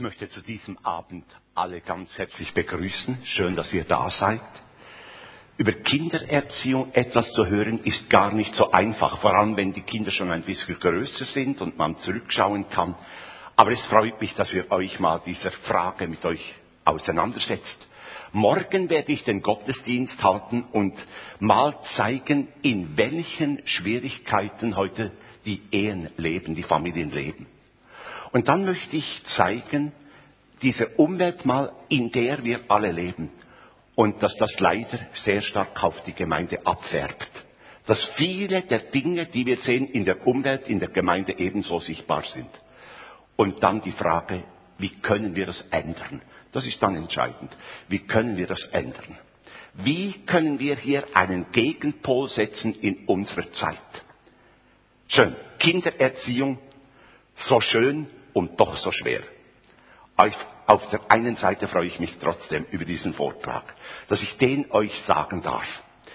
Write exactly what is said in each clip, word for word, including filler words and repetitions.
möchte zu diesem Abend alle ganz herzlich begrüßen. Schön, dass ihr da seid. Über Kindererziehung etwas zu hören ist gar nicht so einfach, vor allem wenn die Kinder schon ein bisschen größer sind und man zurückschauen kann. Aber es freut mich, dass ihr euch mal dieser Frage mit euch auseinandersetzt. Morgen werde ich den Gottesdienst halten und mal zeigen, in welchen Schwierigkeiten heute die Ehen leben, die Familien leben. Und dann möchte ich zeigen, diese Umwelt mal, in der wir alle leben. Und dass das leider sehr stark auf die Gemeinde abfärbt. Dass viele der Dinge, die wir sehen in der Umwelt, in der Gemeinde ebenso sichtbar sind. Und dann die Frage, wie können wir das ändern? Das ist dann entscheidend. Wie können wir das ändern? Wie können wir hier einen Gegenpol setzen in unserer Zeit? Schön. Kindererziehung, so schön und doch so schwer. Auf der einen Seite freue ich mich trotzdem über diesen Vortrag, dass ich den euch sagen darf.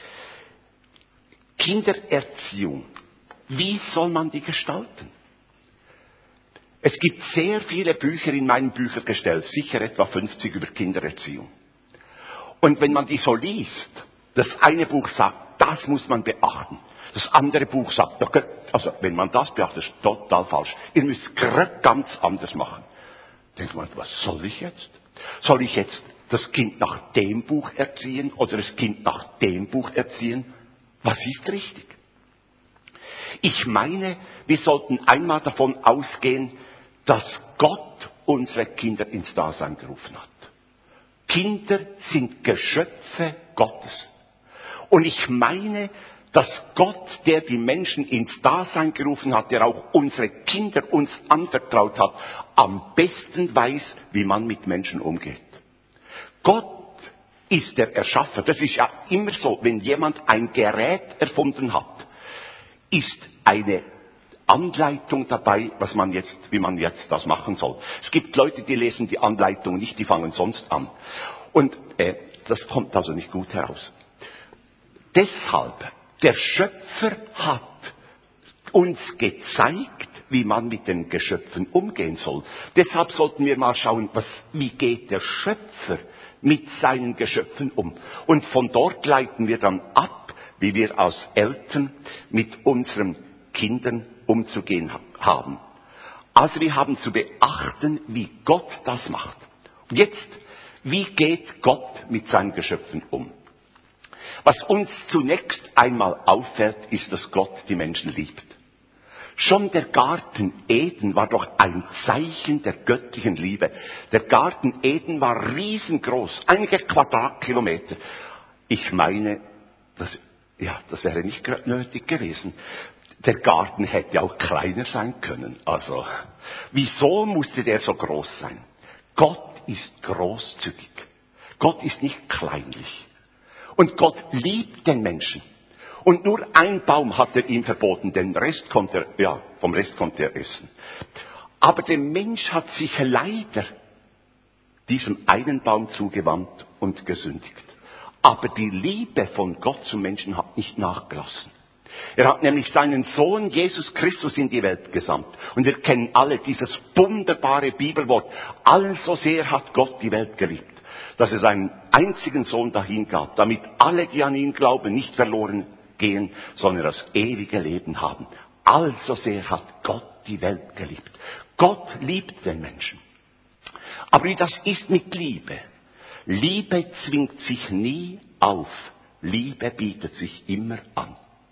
Kindererziehung, wie soll man die gestalten? Es gibt sehr viele Bücher in meinen Büchergestell, sicher etwa fünfzig über Kindererziehung. Und wenn man die so liest, das eine Buch sagt, das muss man beachten. Das andere Buch sagt, also wenn man das beachtet, ist total falsch. Ihr müsst ganz anders machen. Denkt man, was soll ich jetzt? Soll ich jetzt das Kind nach dem Buch erziehen oder das Kind nach dem Buch erziehen? Was ist richtig? Ich meine, wir sollten einmal davon ausgehen, dass Gott unsere Kinder ins Dasein gerufen hat. Kinder sind Geschöpfe Gottes. Und ich meine, dass Gott, der die Menschen ins Dasein gerufen hat, der auch unsere Kinder uns anvertraut hat, am besten weiß, wie man mit Menschen umgeht. Gott ist der Erschaffer. Das ist ja immer so, wenn jemand ein Gerät erfunden hat, ist eine Anleitung dabei, was man jetzt, wie man jetzt das machen soll. Es gibt Leute, die lesen die Anleitung nicht, die fangen sonst an. Und äh, das kommt also nicht gut heraus. Deshalb, der Schöpfer hat uns gezeigt, wie man mit den Geschöpfen umgehen soll. Deshalb sollten wir mal schauen, was, wie geht der Schöpfer mit seinen Geschöpfen um. Und von dort leiten wir dann ab, wie wir als Eltern mit unseren Kindern umzugehen haben. Also wir haben zu beachten, wie Gott das macht. Und jetzt, wie geht Gott mit seinen Geschöpfen um? Was uns zunächst einmal auffällt, ist, dass Gott die Menschen liebt. Schon der Garten Eden war doch ein Zeichen der göttlichen Liebe. Der Garten Eden war riesengroß, einige Quadratkilometer. Ich meine, das, ja, das wäre nicht nötig gewesen. Der Garten hätte auch kleiner sein können. Also, wieso musste der so groß sein? Gott ist großzügig. Gott ist nicht kleinlich. Und Gott liebt den Menschen. Und nur ein Baum hat er ihm verboten, den Rest konnte er, ja, vom Rest konnte er essen. Aber der Mensch hat sich leider diesem einen Baum zugewandt und gesündigt. Aber die Liebe von Gott zum Menschen hat nicht nachgelassen. Er hat nämlich seinen Sohn Jesus Christus in die Welt gesandt. Und wir kennen alle dieses wunderbare Bibelwort. Also sehr hat Gott die Welt geliebt, dass er seinen einzigen Sohn dahingab, damit alle, die an ihn glauben, nicht verloren gehen, sondern das ewige Leben haben. Also sehr hat Gott die Welt geliebt. Gott liebt den Menschen. Aber wie das ist mit Liebe? Liebe zwingt sich nie auf. Liebe bietet sich immer an.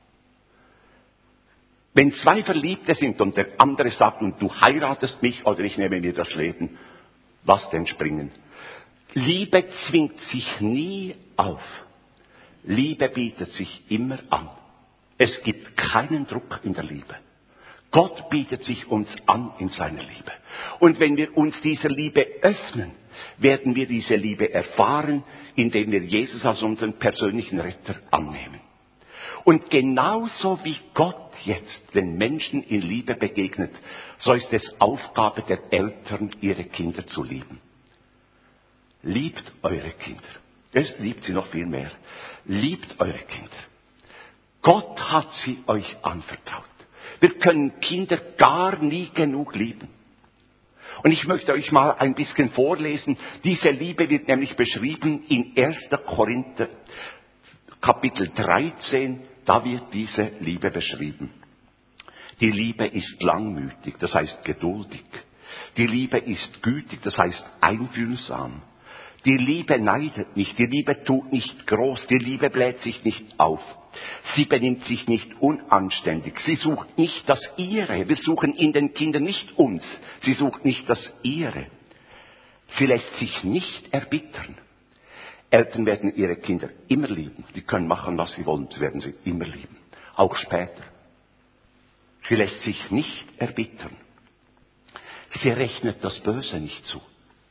Wenn zwei Verliebte sind und der andere sagt, und du heiratest mich oder ich nehme mir das Leben, was denn springen? Liebe zwingt sich nie auf. Liebe bietet sich immer an. Es gibt keinen Druck in der Liebe. Gott bietet sich uns an in seiner Liebe. Und wenn wir uns dieser Liebe öffnen, werden wir diese Liebe erfahren, indem wir Jesus als unseren persönlichen Retter annehmen. Und genauso wie Gott jetzt den Menschen in Liebe begegnet, so ist es Aufgabe der Eltern, ihre Kinder zu lieben. Liebt eure Kinder. Es liebt sie noch viel mehr. Liebt eure Kinder. Gott hat sie euch anvertraut. Wir können Kinder gar nie genug lieben. Und ich möchte euch mal ein bisschen vorlesen. Diese Liebe wird nämlich beschrieben in erster Korinther, Kapitel dreizehn. Da wird diese Liebe beschrieben. Die Liebe ist langmütig, das heißt geduldig. Die Liebe ist gütig, das heißt einfühlsam. Die Liebe neidet nicht, die Liebe tut nicht groß, die Liebe bläht sich nicht auf. Sie benimmt sich nicht unanständig, sie sucht nicht das Ihre. Wir suchen in den Kindern nicht uns, sie sucht nicht das Ihre. Sie lässt sich nicht erbittern. Eltern werden ihre Kinder immer lieben, die können machen, was sie wollen, sie werden sie immer lieben, auch später. Sie lässt sich nicht erbittern. Sie rechnet das Böse nicht zu.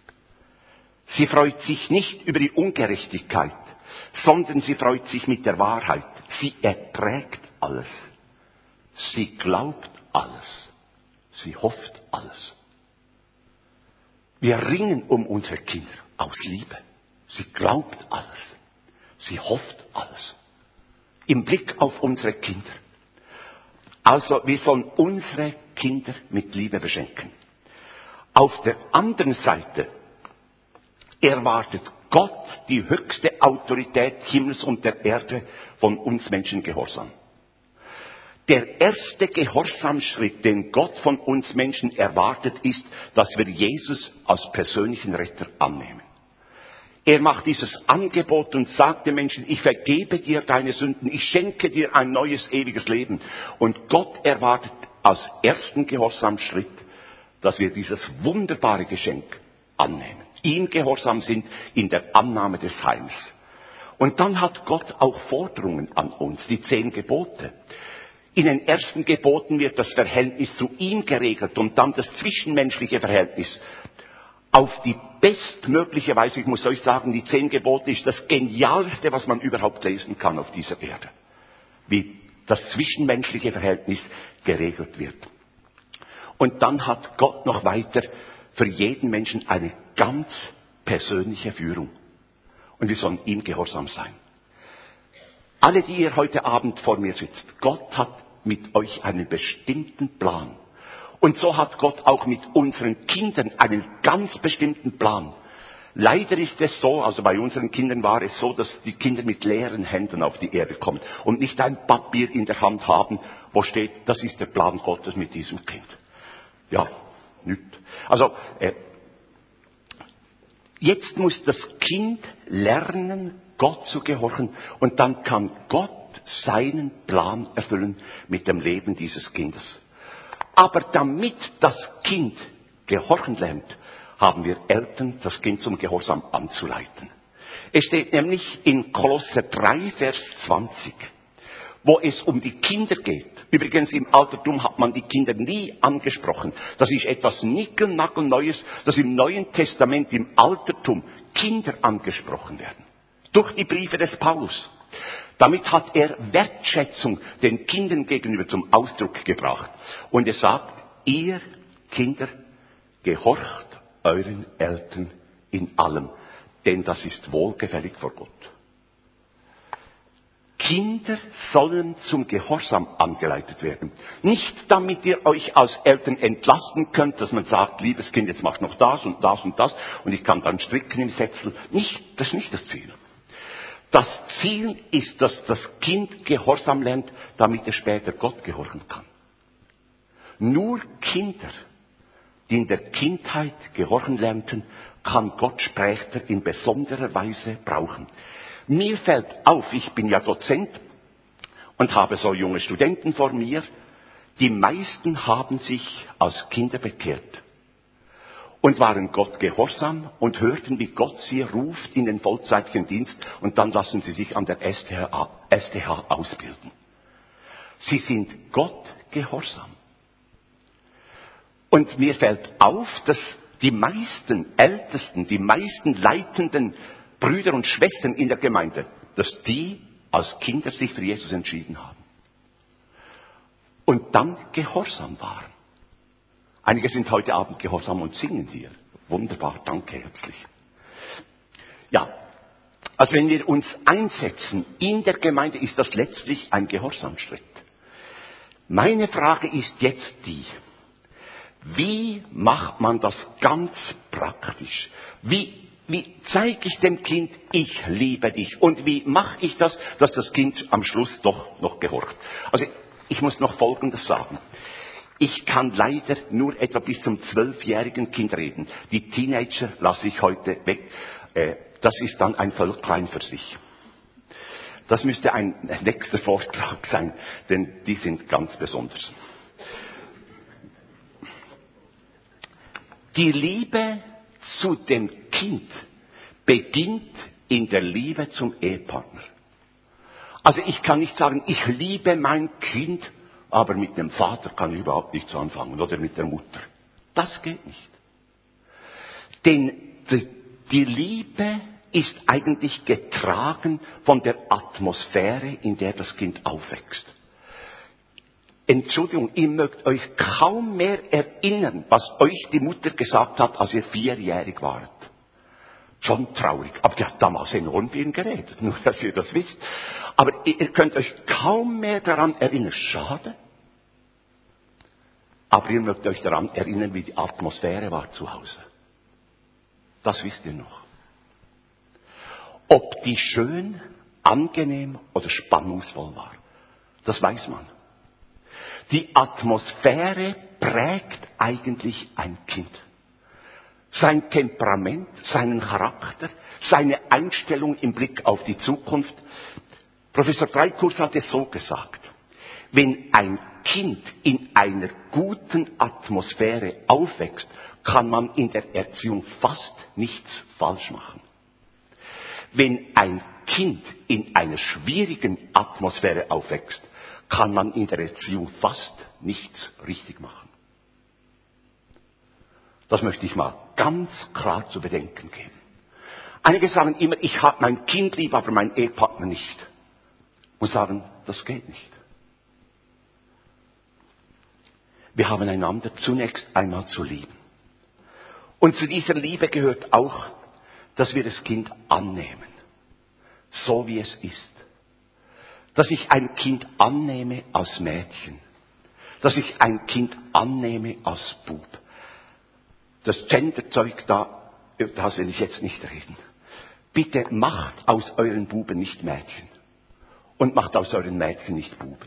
Sie freut sich nicht über die Ungerechtigkeit, sondern sie freut sich mit der Wahrheit. Sie erträgt alles. Sie glaubt alles. Sie hofft alles. Wir ringen um unsere Kinder aus Liebe. Sie glaubt alles. Sie hofft alles. Im Blick auf unsere Kinder. Also wir sollen unsere Kinder mit Liebe beschenken. Auf der anderen Seite erwartet Gott, die höchste Autorität Himmels und der Erde, von uns Menschen Gehorsam. Der erste Gehorsamschritt, den Gott von uns Menschen erwartet, ist, dass wir Jesus als persönlichen Retter annehmen. Er macht dieses Angebot und sagt den Menschen, ich vergebe dir deine Sünden, ich schenke dir ein neues, ewiges Leben. Und Gott erwartet als ersten Gehorsamschritt, dass wir dieses wunderbare Geschenk annehmen. Ihm gehorsam sind in der Annahme des Heims. Und dann hat Gott auch Forderungen an uns, die zehn Gebote. In den ersten Geboten wird das Verhältnis zu ihm geregelt und dann das zwischenmenschliche Verhältnis auf die bestmögliche Weise. Ich muss euch sagen, die zehn Gebote ist das Genialste, was man überhaupt lesen kann auf dieser Erde. Wie das zwischenmenschliche Verhältnis geregelt wird. Und dann hat Gott noch weiter für jeden Menschen eine ganz persönliche Führung. Und wir sollen ihm gehorsam sein. Alle, die ihr heute Abend vor mir sitzt, Gott hat mit euch einen bestimmten Plan. Und so hat Gott auch mit unseren Kindern einen ganz bestimmten Plan. Leider ist es so, also bei unseren Kindern war es so, dass die Kinder mit leeren Händen auf die Erde kommen und nicht ein Papier in der Hand haben, wo steht, das ist der Plan Gottes mit diesem Kind. Ja, nicht. Also, äh, jetzt muss das Kind lernen, Gott zu gehorchen, und dann kann Gott seinen Plan erfüllen mit dem Leben dieses Kindes. Aber damit das Kind gehorchen lernt, haben wir Eltern, das Kind zum Gehorsam anzuleiten. Es steht nämlich in Kolosser drei, Vers zwanzig, wo es um die Kinder geht. Übrigens, im Altertum hat man die Kinder nie angesprochen. Das ist etwas Nickel-Nackel-Neues, dass im Neuen Testament, im Altertum, Kinder angesprochen werden. Durch die Briefe des Paulus. Damit hat er Wertschätzung den Kindern gegenüber zum Ausdruck gebracht. Und er sagt, ihr Kinder, gehorcht euren Eltern in allem, denn das ist wohlgefällig vor Gott. Kinder sollen zum Gehorsam angeleitet werden. Nicht damit ihr euch als Eltern entlasten könnt, dass man sagt, liebes Kind, jetzt machst du noch das und das und das und ich kann dann stricken im Sätzel. Nicht, das ist nicht das Ziel. Das Ziel ist, dass das Kind Gehorsam lernt, damit er später Gott gehorchen kann. Nur Kinder, die in der Kindheit gehorchen lernten, kann Gott später in besonderer Weise brauchen. Mir fällt auf, ich bin ja Dozent und habe so junge Studenten vor mir, die meisten haben sich als Kinder bekehrt und waren Gott gehorsam und hörten, wie Gott sie ruft in den vollzeitigen Dienst, und dann lassen sie sich an der S T H ausbilden. Sie sind Gott gehorsam. Und mir fällt auf, dass die meisten Ältesten, die meisten leitenden Brüder und Schwestern in der Gemeinde, dass die als Kinder sich für Jesus entschieden haben. Und dann gehorsam waren. Einige sind heute Abend gehorsam und singen hier. Wunderbar, danke herzlich. Ja, also wenn wir uns einsetzen in der Gemeinde, ist das letztlich ein Gehorsamschritt. Meine Frage ist jetzt die: Wie macht man das ganz praktisch? Wie, wie zeige ich dem Kind, ich liebe dich? Und wie mache ich das, dass das Kind am Schluss doch noch gehorcht? Also ich muss noch Folgendes sagen. Ich kann leider nur etwa bis zum zwölfjährigen Kind reden. Die Teenager lasse ich heute weg. Das ist dann ein Völklein für sich. Das müsste ein nächster Vortrag sein, denn die sind ganz besonders. Die Liebe zu dem Kind beginnt in der Liebe zum Ehepartner. Also ich kann nicht sagen, ich liebe mein Kind, aber mit dem Vater kann ich überhaupt nichts anfangen oder mit der Mutter. Das geht nicht. Denn die Liebe ist eigentlich getragen von der Atmosphäre, in der das Kind aufwächst. Entschuldigung, ihr mögt euch kaum mehr erinnern, was euch die Mutter gesagt hat, als ihr vierjährig wart. Schon traurig. Aber die hat damals enorm viel geredet, nur dass ihr das wisst. Aber ihr könnt euch kaum mehr daran erinnern. Schade. Aber ihr mögt euch daran erinnern, wie die Atmosphäre war zu Hause. Das wisst ihr noch. Ob die schön, angenehm oder spannungsvoll war, das weiß man. Die Atmosphäre prägt eigentlich ein Kind. Sein Temperament, seinen Charakter, seine Einstellung im Blick auf die Zukunft. Professor Dreikurs hat es so gesagt. Wenn ein Kind in einer guten Atmosphäre aufwächst, kann man in der Erziehung fast nichts falsch machen. Wenn ein Kind in einer schwierigen Atmosphäre aufwächst, kann man in der Erziehung fast nichts richtig machen. Das möchte ich mal ganz klar zu bedenken geben. Einige sagen immer, ich habe mein Kind lieb, aber meinen Ehepartner nicht. Und sagen, das geht nicht. Wir haben einander zunächst einmal zu lieben. Und zu dieser Liebe gehört auch, dass wir das Kind annehmen. So wie es ist. Dass ich ein Kind annehme als Mädchen. Dass ich ein Kind annehme als Bub. Das Genderzeug da, das will ich jetzt nicht reden. Bitte macht aus euren Buben nicht Mädchen. Und macht aus euren Mädchen nicht Buben.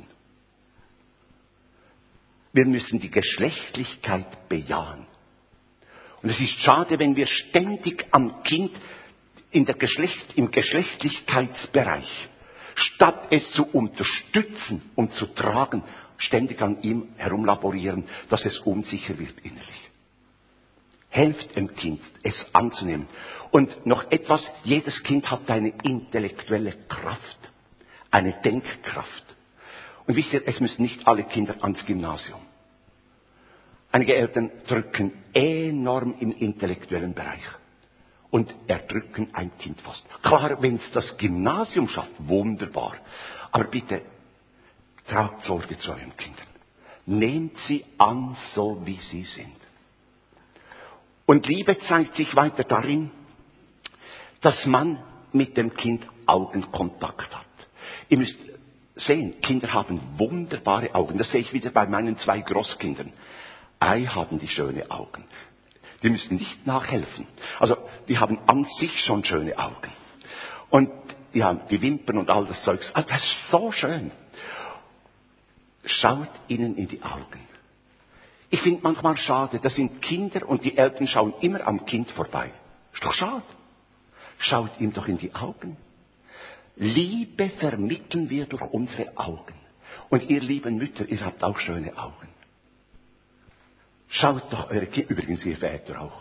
Wir müssen die Geschlechtlichkeit bejahen. Und es ist schade, wenn wir ständig am Kind in der Geschlecht, im Geschlechtlichkeitsbereich, statt es zu unterstützen und zu tragen, ständig an ihm herumlaborieren, dass es unsicher wird innerlich. Helft dem Kind, es anzunehmen. Und noch etwas, jedes Kind hat eine intellektuelle Kraft, eine Denkkraft. Und wisst ihr, es müssen nicht alle Kinder ans Gymnasium. Einige Eltern drücken enorm im intellektuellen Bereich und erdrücken ein Kind fast. Klar, wenn es das Gymnasium schafft, wunderbar. Aber bitte, tragt Sorge zu euren Kindern. Nehmt sie an, so wie sie sind. Und Liebe zeigt sich weiter darin, dass man mit dem Kind Augenkontakt hat. Ihr müsst sehen, Kinder haben wunderbare Augen. Das sehe ich wieder bei meinen zwei Großkindern. Ei, haben die schöne Augen. Die müssen nicht nachhelfen. Also, die haben an sich schon schöne Augen. Und ja, die Wimpern und all das Zeugs. Also, das ist so schön. Schaut ihnen in die Augen. Ich finde manchmal schade, das sind Kinder und die Eltern schauen immer am Kind vorbei. Ist doch schade. Schaut ihm doch in die Augen. Liebe vermitteln wir durch unsere Augen. Und ihr lieben Mütter, ihr habt auch schöne Augen. Schaut doch eure Kinder, übrigens ihr Väter auch.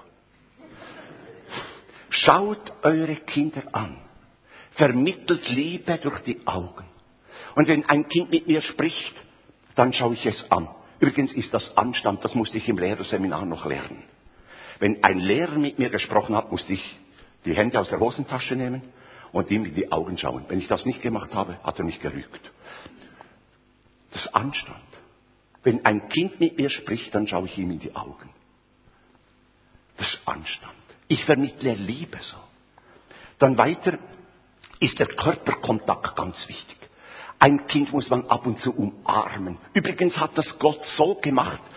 Schaut eure Kinder an. Vermittelt Liebe durch die Augen. Und wenn ein Kind mit mir spricht, dann schaue ich es an. Übrigens ist das Anstand, das musste ich im Lehrerseminar noch lernen. Wenn ein Lehrer mit mir gesprochen hat, musste ich die Hände aus der Hosentasche nehmen und ihm in die Augen schauen. Wenn ich das nicht gemacht habe, hat er mich gerügt. Das ist Anstand. Wenn ein Kind mit mir spricht, dann schaue ich ihm in die Augen. Das ist Anstand. Ich vermittle Liebe so. Dann weiter ist der Körperkontakt ganz wichtig. Ein Kind muss man ab und zu umarmen. Übrigens hat das Gott so gemacht,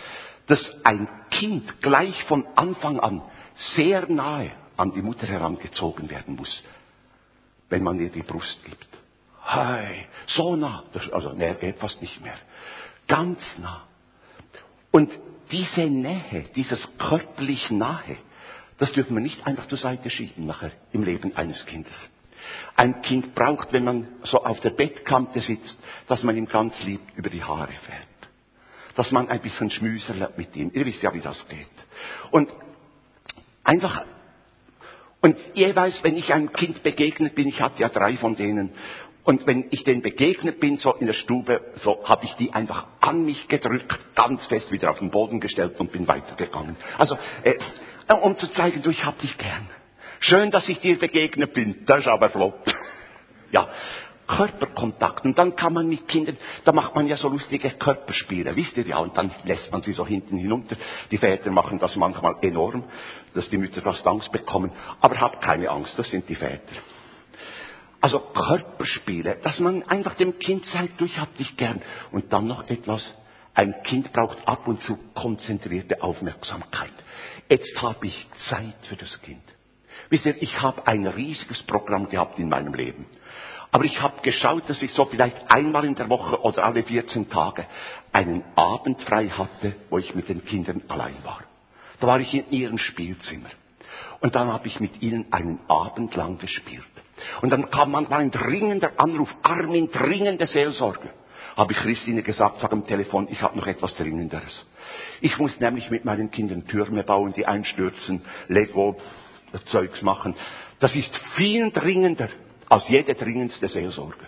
dass ein Kind gleich von Anfang an sehr nahe an die Mutter herangezogen werden muss, wenn man ihr die Brust gibt. Hey, so nah, das, also näher geht fast nicht mehr. Ganz nah. Und diese Nähe, dieses körperlich Nahe, das dürfen wir nicht einfach zur Seite schieben nachher im Leben eines Kindes. Ein Kind braucht, wenn man so auf der Bettkante sitzt, dass man ihm ganz lieb über die Haare fährt. Dass man ein bisschen schmüserlet mit ihm. Ihr wisst ja, wie das geht. Und einfach, und jeweils, wenn ich einem Kind begegnet bin, ich hatte ja drei von denen, und wenn ich denen begegnet bin, so in der Stube, so habe ich die einfach an mich gedrückt, ganz fest wieder auf den Boden gestellt und bin weitergegangen. Also, äh, um zu zeigen, du, ich hab dich gern. Schön, dass ich dir begegnet bin. Das ist aber flott. Ja, Körperkontakt. Und dann kann man mit Kindern, da macht man ja so lustige Körperspiele, wisst ihr ja. Und dann lässt man sie so hinten hinunter. Die Väter machen das manchmal enorm, dass die Mütter fast Angst bekommen. Aber habt keine Angst, das sind die Väter. Also Körperspiele, dass man einfach dem Kind sagt, du, ich hab dich gern. Und dann noch etwas, ein Kind braucht ab und zu konzentrierte Aufmerksamkeit. Jetzt habe ich Zeit für das Kind. Wisst ihr, ich habe ein riesiges Programm gehabt in meinem Leben. Aber ich habe geschaut, dass ich so vielleicht einmal in der Woche oder alle vierzehn Tage einen Abend frei hatte, wo ich mit den Kindern allein war. Da war ich in ihrem Spielzimmer. Und dann habe ich mit ihnen einen Abend lang gespielt. Und dann kam manchmal ein dringender Anruf, Armin, dringende Seelsorge. Habe ich Christine gesagt, sag am Telefon, ich habe noch etwas Dringenderes. Ich muss nämlich mit meinen Kindern Türme bauen, die einstürzen, Lego, Zeugs machen. Das ist viel dringender als jede dringendste Seelsorge.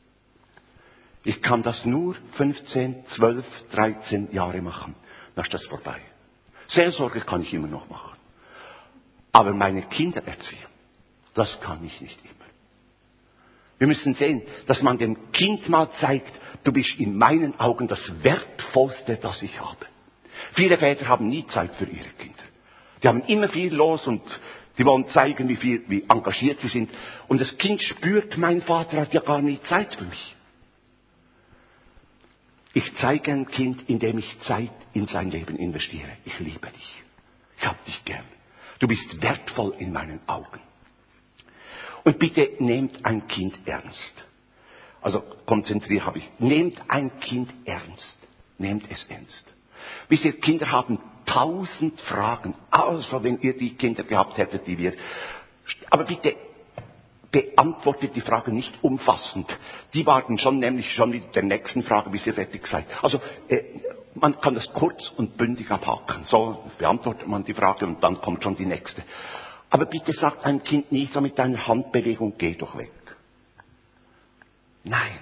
Ich kann das nur fünfzehn, zwölf, dreizehn Jahre machen. Dann ist das vorbei. Seelsorge kann ich immer noch machen. Aber meine Kinder erziehen, das kann ich nicht immer. Wir müssen sehen, dass man dem Kind mal zeigt, du bist in meinen Augen das Wertvollste, das ich habe. Viele Väter haben nie Zeit für ihre Kinder. Die haben immer viel los und die wollen zeigen, wie viel, wie engagiert sie sind. Und das Kind spürt, mein Vater hat ja gar nie Zeit für mich. Ich zeige ein Kind, indem ich Zeit in sein Leben investiere. Ich liebe dich. Ich hab dich gern. Du bist wertvoll in meinen Augen. Und bitte nehmt ein Kind ernst. Also konzentriert habe ich. Nehmt ein Kind ernst. Nehmt es ernst. Wisst ihr, Kinder haben tausend Fragen. Also wenn ihr die Kinder gehabt hättet, die wir... Aber bitte beantwortet die Fragen nicht umfassend. Die warten schon nämlich schon mit der nächsten Frage, bis ihr fertig seid. Also äh, man kann das kurz und bündig abhaken. So beantwortet man die Frage und dann kommt schon die nächste. Aber bitte sagt ein Kind nicht so mit einer Handbewegung, geh doch weg. Nein.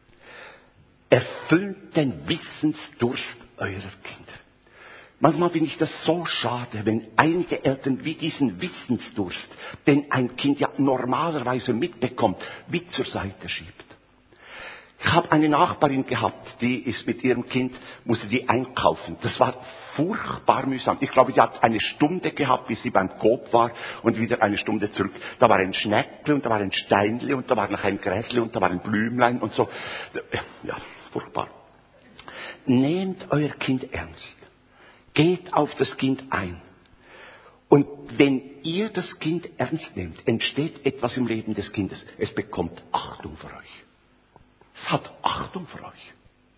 Erfüllt den Wissensdurst eurer Kinder. Manchmal finde ich das so schade, wenn einige Eltern wie diesen Wissensdurst, den ein Kind ja normalerweise mitbekommt, wie zur Seite schiebt. Ich habe eine Nachbarin gehabt, die ist mit ihrem Kind, musste die einkaufen. Das war furchtbar mühsam. Ich glaube, die hat eine Stunde gehabt, bis sie beim Coop war und wieder eine Stunde zurück. Da war ein Schnäckle und da war ein Steinle und da war noch ein Gräsle und da war ein Blümlein und so. Ja, furchtbar. Nehmt euer Kind ernst. Geht auf das Kind ein. Und wenn ihr das Kind ernst nehmt, entsteht etwas im Leben des Kindes. Es bekommt Achtung für euch. Es hat Achtung für euch.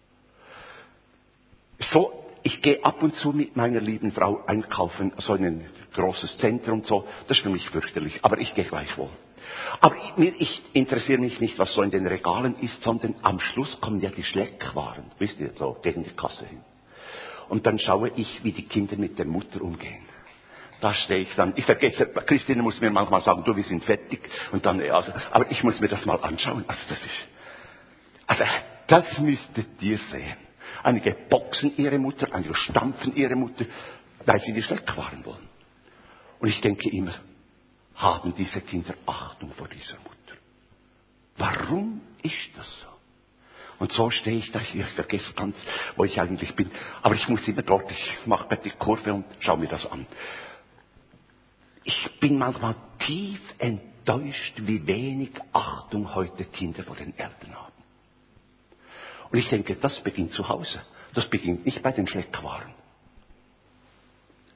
So, ich gehe ab und zu mit meiner lieben Frau einkaufen, so in ein großes Zentrum, so. Das ist für mich fürchterlich, aber ich gehe gleichwohl. Aber ich, mir, ich interessiere mich nicht, was so in den Regalen ist, sondern am Schluss kommen ja die Schleckwaren, wisst ihr, so gegen die Kasse hin. Und dann schaue ich, wie die Kinder mit der Mutter umgehen. Da stehe ich dann, ich vergesse, Christine muss mir manchmal sagen, du, wir sind fertig. Und dann, also, aber ich muss mir das mal anschauen. Also das ist, also das müsstet ihr sehen. Einige boxen ihre Mutter, einige stampfen ihre Mutter, weil sie die Schleckwaren wollen. Und ich denke immer, haben diese Kinder Achtung vor dieser Mutter? Warum ist das so? Und so stehe ich da, ich vergesse ganz, wo ich eigentlich bin. Aber ich muss immer dort, ich mache die Kurve und schaue mir das an. Ich bin manchmal tief enttäuscht, wie wenig Achtung heute Kinder vor den Eltern haben. Und ich denke, das beginnt zu Hause. Das beginnt nicht bei den Schleckwaren.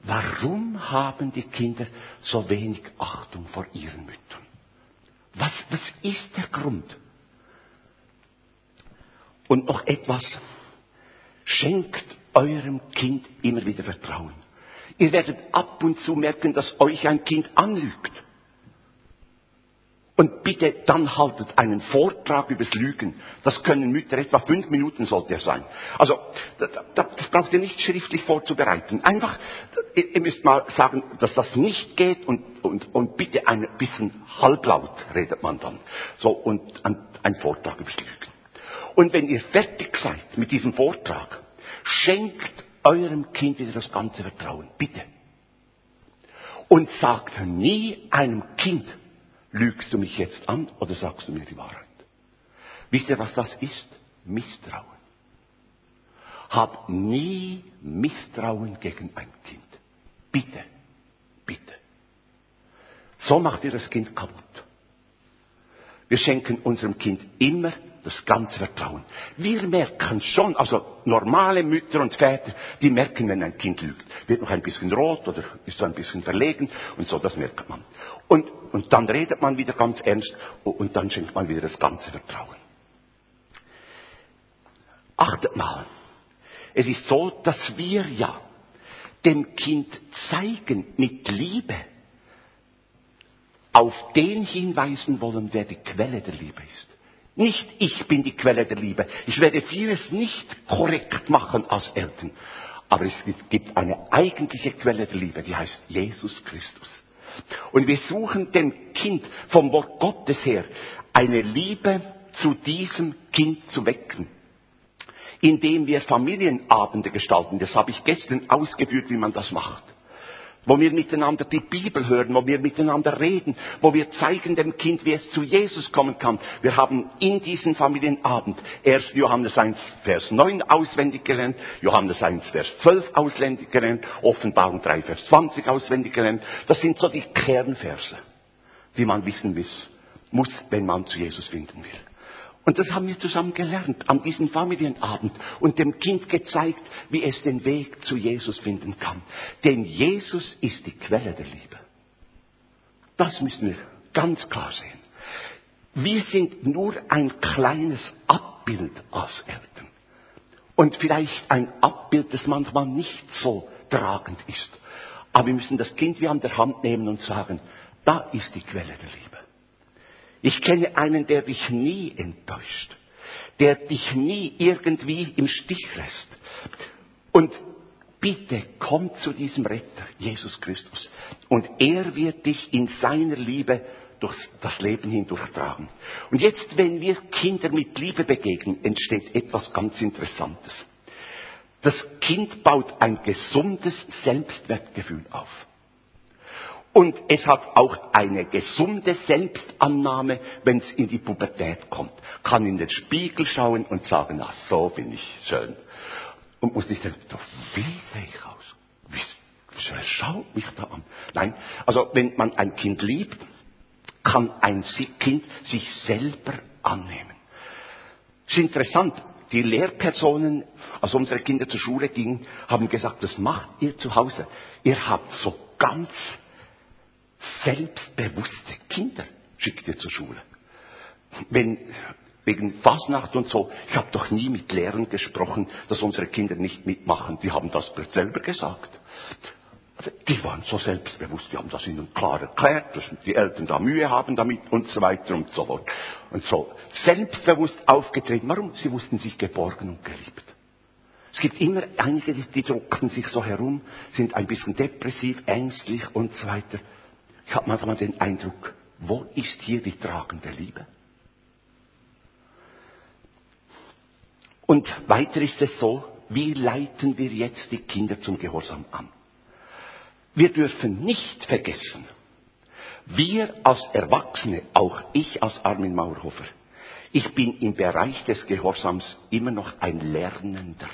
Warum haben die Kinder so wenig Achtung vor ihren Müttern? Was, was ist der Grund? Und noch etwas. Schenkt eurem Kind immer wieder Vertrauen. Ihr werdet ab und zu merken, dass euch ein Kind anlügt. Und bitte, dann haltet einen Vortrag übers Lügen. Das können Mütter, etwa fünf Minuten sollte er sein. Also, das braucht ihr nicht schriftlich vorzubereiten. Einfach, ihr müsst mal sagen, dass das nicht geht und, und, und bitte ein bisschen halblaut redet man dann. So, und ein, ein Vortrag übers Lügen. Und wenn ihr fertig seid mit diesem Vortrag, schenkt eurem Kind wieder das ganze Vertrauen. Bitte. Und sagt nie einem Kind, lügst du mich jetzt an oder sagst du mir die Wahrheit? Wisst ihr, was das ist? Misstrauen. Habt nie Misstrauen gegen ein Kind. Bitte, bitte. So macht ihr das Kind kaputt. Wir schenken unserem Kind immer das ganze Vertrauen. Wir merken schon, also normale Mütter und Väter, die merken, wenn ein Kind lügt. Wird noch ein bisschen rot oder ist so ein bisschen verlegen und so, das merkt man. Und, und dann redet man wieder ganz ernst und dann schenkt man wieder das ganze Vertrauen. Achtet mal, es ist so, dass wir ja dem Kind zeigen mit Liebe, auf den hinweisen wollen, wer die Quelle der Liebe ist. Nicht ich bin die Quelle der Liebe. Ich werde vieles nicht korrekt machen als Eltern. Aber es gibt eine eigentliche Quelle der Liebe, die heißt Jesus Christus. Und wir suchen dem Kind vom Wort Gottes her eine Liebe zu diesem Kind zu wecken. Indem wir Familienabende gestalten. Das habe ich gestern ausgeführt, wie man das macht. Wo wir miteinander die Bibel hören, wo wir miteinander reden, wo wir zeigen dem Kind, wie es zu Jesus kommen kann. Wir haben in diesem Familienabend erst Johannes eins, Vers neun auswendig gelernt, Johannes eins, Vers zwölf auswendig gelernt, Offenbarung drei, Vers zwanzig auswendig gelernt. Das sind so die Kernverse, die man wissen muss, wenn man zu Jesus finden will. Und das haben wir zusammen gelernt an diesem Familienabend und dem Kind gezeigt, wie es den Weg zu Jesus finden kann. Denn Jesus ist die Quelle der Liebe. Das müssen wir ganz klar sehen. Wir sind nur ein kleines Abbild als Eltern. Und vielleicht ein Abbild, das manchmal nicht so tragend ist. Aber wir müssen das Kind wie an der Hand nehmen und sagen, da ist die Quelle der Liebe. Ich kenne einen, der dich nie enttäuscht, der dich nie irgendwie im Stich lässt. Und bitte komm zu diesem Retter, Jesus Christus. Und er wird dich in seiner Liebe durch das Leben hindurch tragen. Und jetzt, wenn wir Kinder mit Liebe begegnen, entsteht etwas ganz Interessantes. Das Kind baut ein gesundes Selbstwertgefühl auf. Und es hat auch eine gesunde Selbstannahme, wenn es in die Pubertät kommt. Kann in den Spiegel schauen und sagen, ach, so bin ich schön. Und muss nicht sagen, wie sehe ich aus? Wie, wer schaut mich da an? Nein, also wenn man ein Kind liebt, kann ein Kind sich selber annehmen. Es ist interessant, die Lehrpersonen, als unsere Kinder zur Schule gingen, haben gesagt, das macht ihr zu Hause. Ihr habt so ganz selbstbewusste Kinder, schickt ihr zur Schule. Wenn, wegen Fasnacht und so, ich habe doch nie mit Lehrern gesprochen, dass unsere Kinder nicht mitmachen. Die haben das selber gesagt. Die waren so selbstbewusst, die haben das ihnen klar erklärt, dass die Eltern da Mühe haben damit und so weiter und so fort. Und so selbstbewusst aufgetreten. Warum? Sie wussten sich geborgen und geliebt. Es gibt immer einige, die, die drucken sich so herum, sind ein bisschen depressiv, ängstlich und so weiter. Ich habe manchmal den Eindruck, wo ist hier die tragende Liebe? Und weiter ist es so, wie leiten wir jetzt die Kinder zum Gehorsam an? Wir dürfen nicht vergessen, wir als Erwachsene, auch ich als Armin Maurhofer, ich bin im Bereich des Gehorsams immer noch ein Lernender.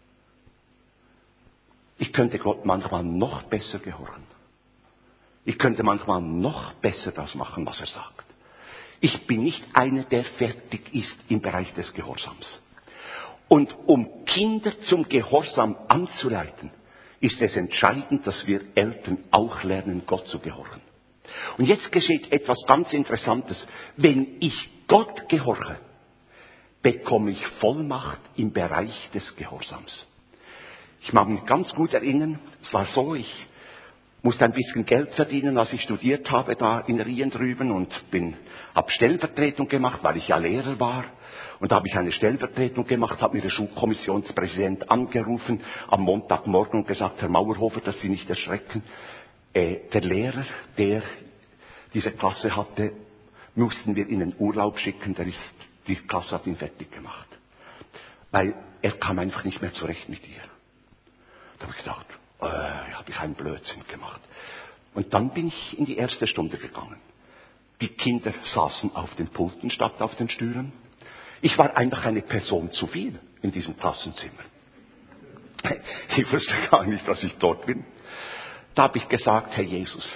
Ich könnte Gott manchmal noch besser gehorchen. Ich könnte manchmal noch besser das machen, was er sagt. Ich bin nicht einer, der fertig ist im Bereich des Gehorsams. Und um Kinder zum Gehorsam anzuleiten, ist es entscheidend, dass wir Eltern auch lernen, Gott zu gehorchen. Und jetzt geschieht etwas ganz Interessantes. Wenn ich Gott gehorche, bekomme ich Vollmacht im Bereich des Gehorsams. Ich mag mich ganz gut erinnern, es war so, ich musste ein bisschen Geld verdienen, als ich studiert habe, da in Rien drüben, und bin, habe Stellvertretung gemacht, weil ich ja Lehrer war. Und da habe ich eine Stellvertretung gemacht, habe mir der Schulkommissionspräsident angerufen am Montagmorgen und gesagt, Herr Mauerhofer, dass Sie nicht erschrecken. Äh, der Lehrer, der diese Klasse hatte, mussten wir in den Urlaub schicken, der ist, die Klasse hat ihn fertig gemacht. Weil er kam einfach nicht mehr zurecht mit ihr. Da habe ich gedacht, äh, habe ich einen Blödsinn gemacht. Und dann bin ich in die erste Stunde gegangen. Die Kinder saßen auf den Pulten statt auf den Stühlen. Ich war einfach eine Person zu viel in diesem Klassenzimmer. Ich wusste gar nicht, dass ich dort bin. Da habe ich gesagt, Herr Jesus,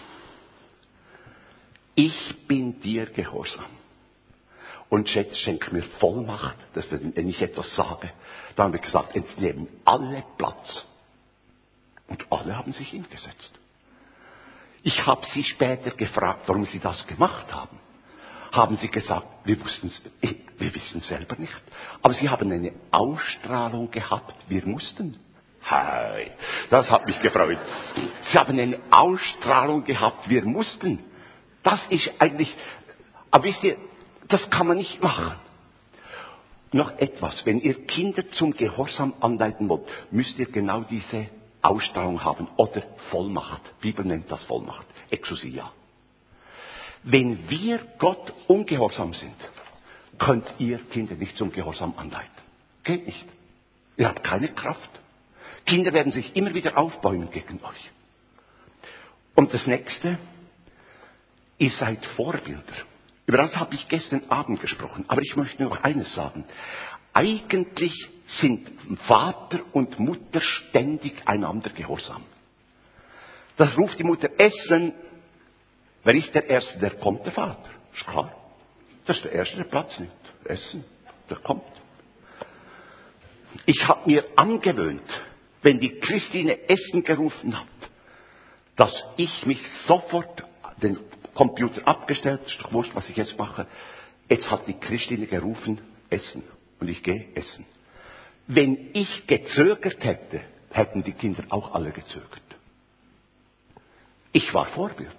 ich bin dir gehorsam. Und jetzt schenk mir Vollmacht, dass wenn ich etwas sage, dann habe ich gesagt, jetzt nehmen alle Platz. Und alle haben sich hingesetzt. Ich habe sie später gefragt, warum sie das gemacht haben. Haben sie gesagt, wir wussten's, wir wissen selber nicht. Aber sie haben eine Ausstrahlung gehabt, wir mussten. Hey, das hat mich gefreut. Sie haben eine Ausstrahlung gehabt, wir mussten. Das ist eigentlich, aber wisst ihr, das kann man nicht machen. Noch etwas, wenn ihr Kinder zum Gehorsam anleiten wollt, müsst ihr genau diese Ausstrahlung haben oder Vollmacht. Die Bibel nennt das Vollmacht, Exousia. Wenn wir Gott ungehorsam sind, könnt ihr Kinder nicht zum Gehorsam anleiten. Geht nicht. Ihr habt keine Kraft. Kinder werden sich immer wieder aufbäumen gegen euch. Und das Nächste, ihr seid Vorbilder. Über das habe ich gestern Abend gesprochen. Aber ich möchte noch eines sagen. Eigentlich sind Vater und Mutter ständig einander gehorsam. Das ruft die Mutter, Essen. Wer ist der Erste, der kommt? Der Vater. Ist klar. Das ist der Erste, der Platz nimmt. Essen. Der kommt. Ich habe mir angewöhnt, wenn die Christine Essen gerufen hat, dass ich mich sofort den Computer abgestellt, ist doch wurscht, was ich jetzt mache. Jetzt hat die Christine gerufen, Essen. Und ich gehe essen. Wenn ich gezögert hätte, hätten die Kinder auch alle gezögert. Ich war Vorbild.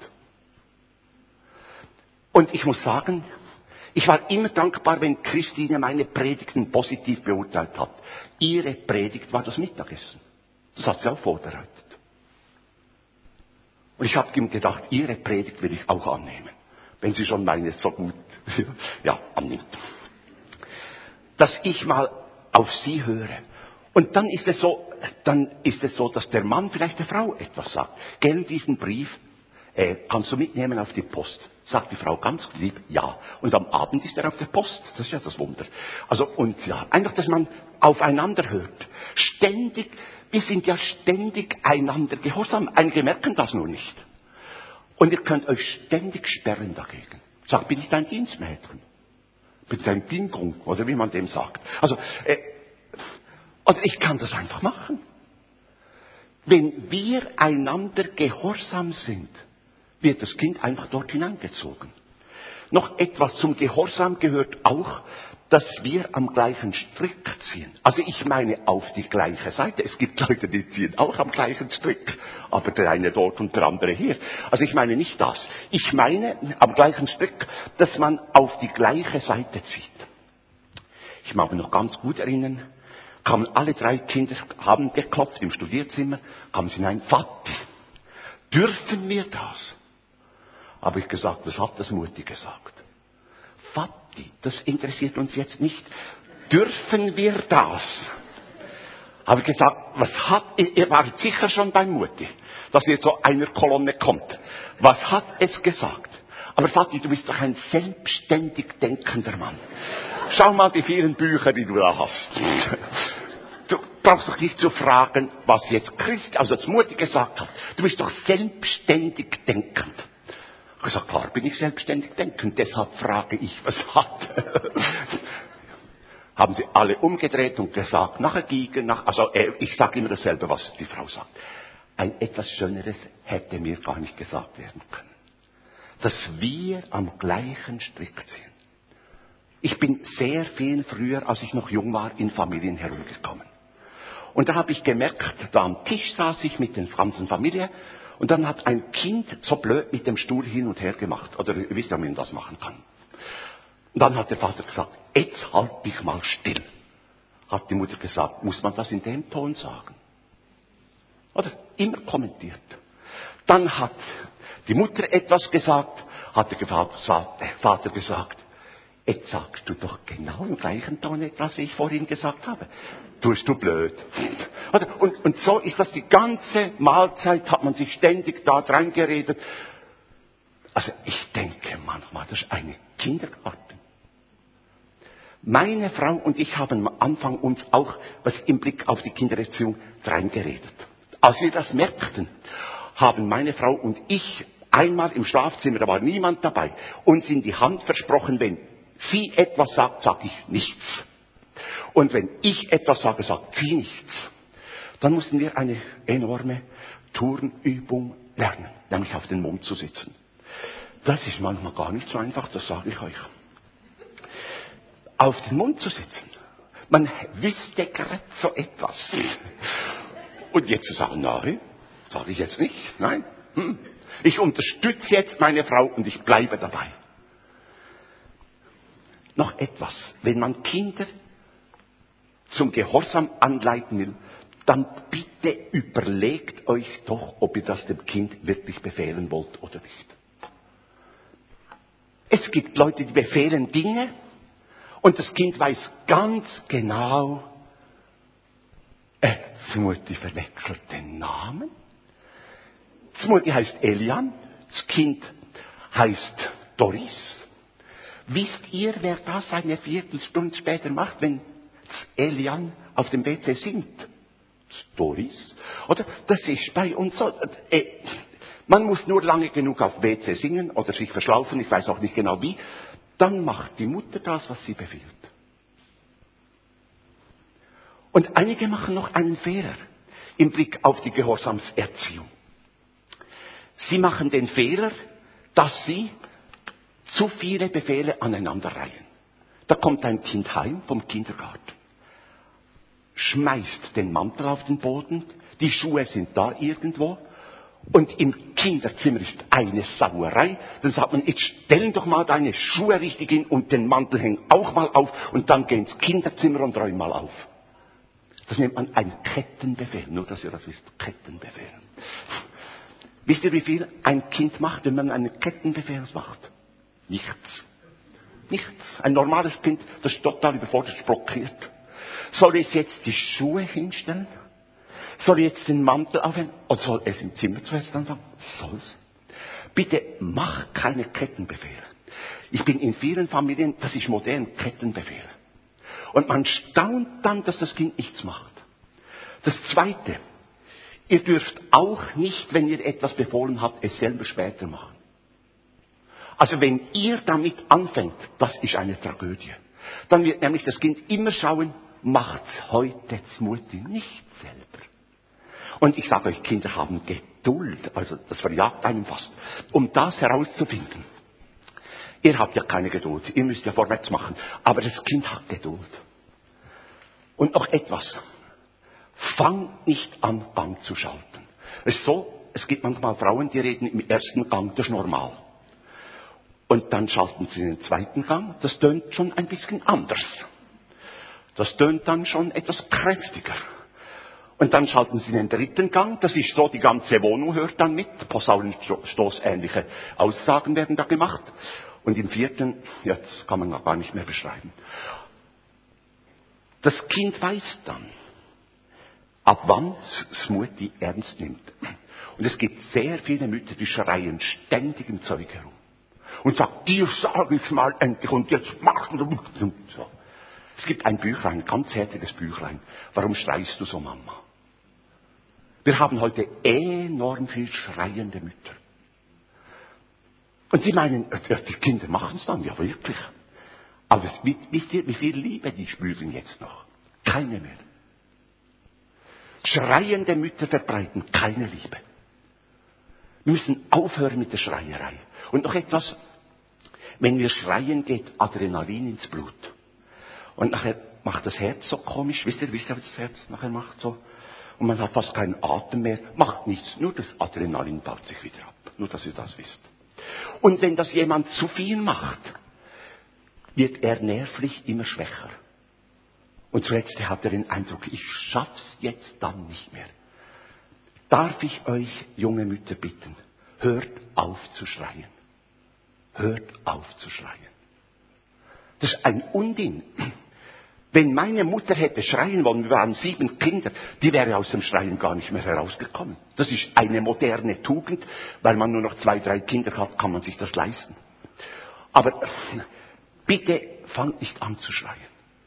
Und ich muss sagen, ich war immer dankbar, wenn Christine meine Predigten positiv beurteilt hat. Ihre Predigt war das Mittagessen. Das hat sie auch vorbereitet. Und ich habe ihm gedacht, ihre Predigt will ich auch annehmen, wenn sie schon meine so gut ja, annimmt. Dass ich mal auf sie höre. Und dann ist es so, dann ist es so, dass der Mann vielleicht der Frau etwas sagt. Gell, diesen Brief äh, kannst du mitnehmen auf die Post. Sagt die Frau ganz lieb, ja. Und am Abend ist er auf der Post. Das ist ja das Wunder. Also, und ja, einfach, dass man aufeinander hört. Ständig, wir sind ja ständig einander gehorsam. Einige merken das nur nicht. Und ihr könnt euch ständig sperren dagegen. Sagt, bin ich dein Dienstmädchen? Bin ich dein Bingung? Oder wie man dem sagt. Also, äh, oder ich kann das einfach machen. Wenn wir einander gehorsam sind, wird das Kind einfach dort hineingezogen. Noch etwas zum Gehorsam gehört auch, dass wir am gleichen Strick ziehen. Also ich meine auf die gleiche Seite. Es gibt Leute, die ziehen auch am gleichen Strick, aber der eine dort und der andere hier. Also ich meine nicht das. Ich meine am gleichen Strick, dass man auf die gleiche Seite zieht. Ich mag mich noch ganz gut erinnern, kamen alle drei Kinder, haben geklopft im Studierzimmer, kamen sie hinein, Vati, dürfen wir das? Habe ich gesagt, das hat das Mutti gesagt. Vati, das interessiert uns jetzt nicht. Dürfen wir das? Habe ich gesagt, was hat, ihr wart sicher schon beim Mutti, dass ihr zu einer Kolonne kommt. Was hat es gesagt? Aber Vati, du bist doch ein selbstständig denkender Mann. Schau mal die vielen Bücher, die du da hast. Du brauchst doch nicht zu fragen, was jetzt Christ, also das Mutti gesagt hat. Du bist doch selbstständig denkend. Ich habe gesagt, klar bin ich selbstständig denkend, deshalb frage ich, was hat. Haben sie alle umgedreht und gesagt, nachher Giegen, nach, also äh, ich sage immer dasselbe, was die Frau sagt. ein etwas Schöneres hätte mir gar nicht gesagt werden können. Dass wir am gleichen Strick ziehen. Ich bin sehr viel früher, als ich noch jung war, in Familien herumgekommen. Und da habe ich gemerkt, da am Tisch saß ich mit der ganzen Familie und dann hat ein Kind so blöd mit dem Stuhl hin und her gemacht. Oder ihr wisst ja, wie man das machen kann. Und dann hat der Vater gesagt, jetzt halt dich mal still. Hat die Mutter gesagt, muss man das in dem Ton sagen? Oder immer kommentiert. Dann hat die Mutter etwas gesagt, hat der Vater gesagt, jetzt sagst du doch genau im gleichen Ton etwas, wie ich vorhin gesagt habe. Tust du blöd. Oder? Und, und so ist das die ganze Mahlzeit, hat man sich ständig da reingeredet. Also ich denke manchmal, das ist eine Kindergarten. Meine Frau und ich haben am Anfang uns auch was im Blick auf die Kindererziehung reingeredet. Als wir das merkten, haben meine Frau und ich einmal im Schlafzimmer, da war niemand dabei, uns in die Hand versprochen, wenn sie etwas sagt, sage ich nichts. Und wenn ich etwas sage, sagt sie nichts. Dann mussten wir eine enorme Turnübung lernen, nämlich auf den Mund zu sitzen. Das ist manchmal gar nicht so einfach, das sage ich euch. Auf den Mund zu sitzen. Man wüsste gerade so etwas. Und jetzt zu sagen, nein, sage ich jetzt nicht, nein. Hm. Ich unterstütze jetzt meine Frau und ich bleibe dabei. Noch etwas, wenn man Kinder zum Gehorsam anleiten will, dann bitte überlegt euch doch, ob ihr das dem Kind wirklich befehlen wollt oder nicht. Es gibt Leute, die befehlen Dinge und das Kind weiß ganz genau, äh, Zmutti verwechselt den Namen. Zmutti heißt Elian, das Kind heißt Doris. Wisst ihr, wer das eine Viertelstunde später macht, wenn Elian auf dem W C singt? Doris. Oder? Das ist bei uns so. Äh, man muss nur lange genug auf W C singen oder sich verschlaufen, ich weiß auch nicht genau wie. Dann macht die Mutter das, was sie befiehlt. Und einige machen noch einen Fehler im Blick auf die Gehorsamserziehung. Sie machen den Fehler, dass sie zu viele Befehle aneinanderreihen. Da kommt ein Kind heim vom Kindergarten, schmeißt den Mantel auf den Boden, die Schuhe sind da irgendwo und im Kinderzimmer ist eine Sauerei. Dann sagt man, jetzt stell doch mal deine Schuhe richtig hin und den Mantel häng auch mal auf und dann geh ins Kinderzimmer und räum mal auf. Das nennt man einen Kettenbefehl, nur dass ihr das wisst, Kettenbefehl. Wisst ihr, wie viel ein Kind macht, wenn man einen Kettenbefehl macht? Nichts. Nichts. Ein normales Kind, das ist total überfordert, ist blockiert. Soll es jetzt die Schuhe hinstellen? Soll ich jetzt den Mantel aufhängen? Oder soll es im Zimmer zuerst anfangen? Soll's? Bitte mach keine Kettenbefehle. Ich bin in vielen Familien, das ist modern, Kettenbefehle. Und man staunt dann, dass das Kind nichts macht. Das Zweite, ihr dürft auch nicht, wenn ihr etwas befohlen habt, es selber später machen. Also wenn ihr damit anfängt, das ist eine Tragödie. Dann wird nämlich das Kind immer schauen, macht heute Zmutti nicht selber. Und ich sage euch, Kinder haben Geduld, also das verjagt einem fast, um das herauszufinden. Ihr habt ja keine Geduld, ihr müsst ja vorwärts machen, aber das Kind hat Geduld. Und noch etwas, fangt nicht an, Gang zu schalten. Es ist so, es gibt manchmal Frauen, die reden im ersten Gang, das ist normal. Und dann schalten sie in den zweiten Gang, das tönt schon ein bisschen anders. Das tönt dann schon etwas kräftiger. Und dann schalten sie in den dritten Gang, das ist so, die ganze Wohnung hört dann mit, Posaunenstoßähnliche Aussagen werden da gemacht. Und im vierten, ja, das kann man gar nicht mehr beschreiben. Das Kind weiß dann, ab wann Zmutti ernst nimmt. Und es gibt sehr viele Mütter, die schreien ständig im Zeug herum. Und sagt, dir sag ich mal endlich und jetzt machst du so. Es gibt ein Büchlein, ein ganz herziges Büchlein. Warum schreist du so, Mama? Wir haben heute enorm viel schreiende Mütter. Und sie meinen, die Kinder machen es dann, ja wirklich. Aber wisst ihr, wie viel Liebe die spüren jetzt noch? Keine mehr. Schreiende Mütter verbreiten keine Liebe. Wir müssen aufhören mit der Schreierei. Und noch etwas, wenn wir schreien, geht Adrenalin ins Blut. Und nachher macht das Herz so komisch. Wisst ihr, wisst ihr, was das Herz nachher macht so? Und man hat fast keinen Atem mehr. Macht nichts, nur das Adrenalin baut sich wieder ab. Nur, dass ihr das wisst. Und wenn das jemand zu viel macht, wird er nervlich immer schwächer. Und zuletzt hat er den Eindruck, ich schaff's jetzt dann nicht mehr. Darf ich euch, junge Mütter, bitten, hört auf zu schreien. Hört auf zu schreien. Das ist ein Unding. Wenn meine Mutter hätte schreien wollen, wir waren sieben Kinder, die wäre aus dem Schreien gar nicht mehr herausgekommen. Das ist eine moderne Tugend, weil man nur noch zwei, drei Kinder hat, kann man sich das leisten. Aber bitte fangt nicht an zu schreien.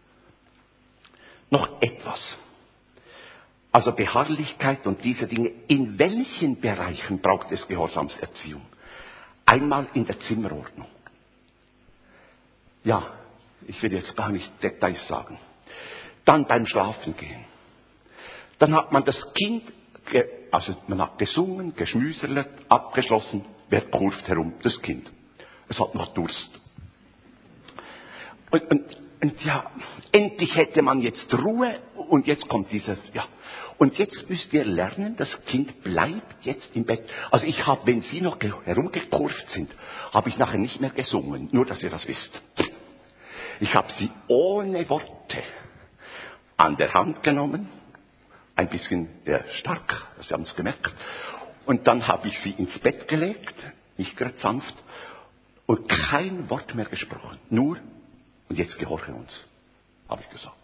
Noch etwas. Also Beharrlichkeit und diese Dinge. In welchen Bereichen braucht es Gehorsamserziehung? Einmal in der Zimmerordnung. Ja, ich will jetzt gar nicht Details sagen. Dann beim Schlafengehen. Dann hat man das Kind, ge- also man hat gesungen, geschmüserlet, abgeschlossen, wer kurft herum? Das Kind. Es hat noch Durst. Und, und, und ja, endlich hätte man jetzt Ruhe und jetzt kommt dieser, ja. Und jetzt müsst ihr lernen, das Kind bleibt jetzt im Bett. Also ich habe, wenn sie noch ge- herumgekurft sind, habe ich nachher nicht mehr gesungen. Nur, dass ihr das wisst. Ich habe sie ohne Worte an der Hand genommen, ein bisschen ja, stark, Sie haben es gemerkt, und dann habe ich sie ins Bett gelegt, nicht gerade sanft, und kein Wort mehr gesprochen. Nur, und jetzt gehorche uns, habe ich gesagt.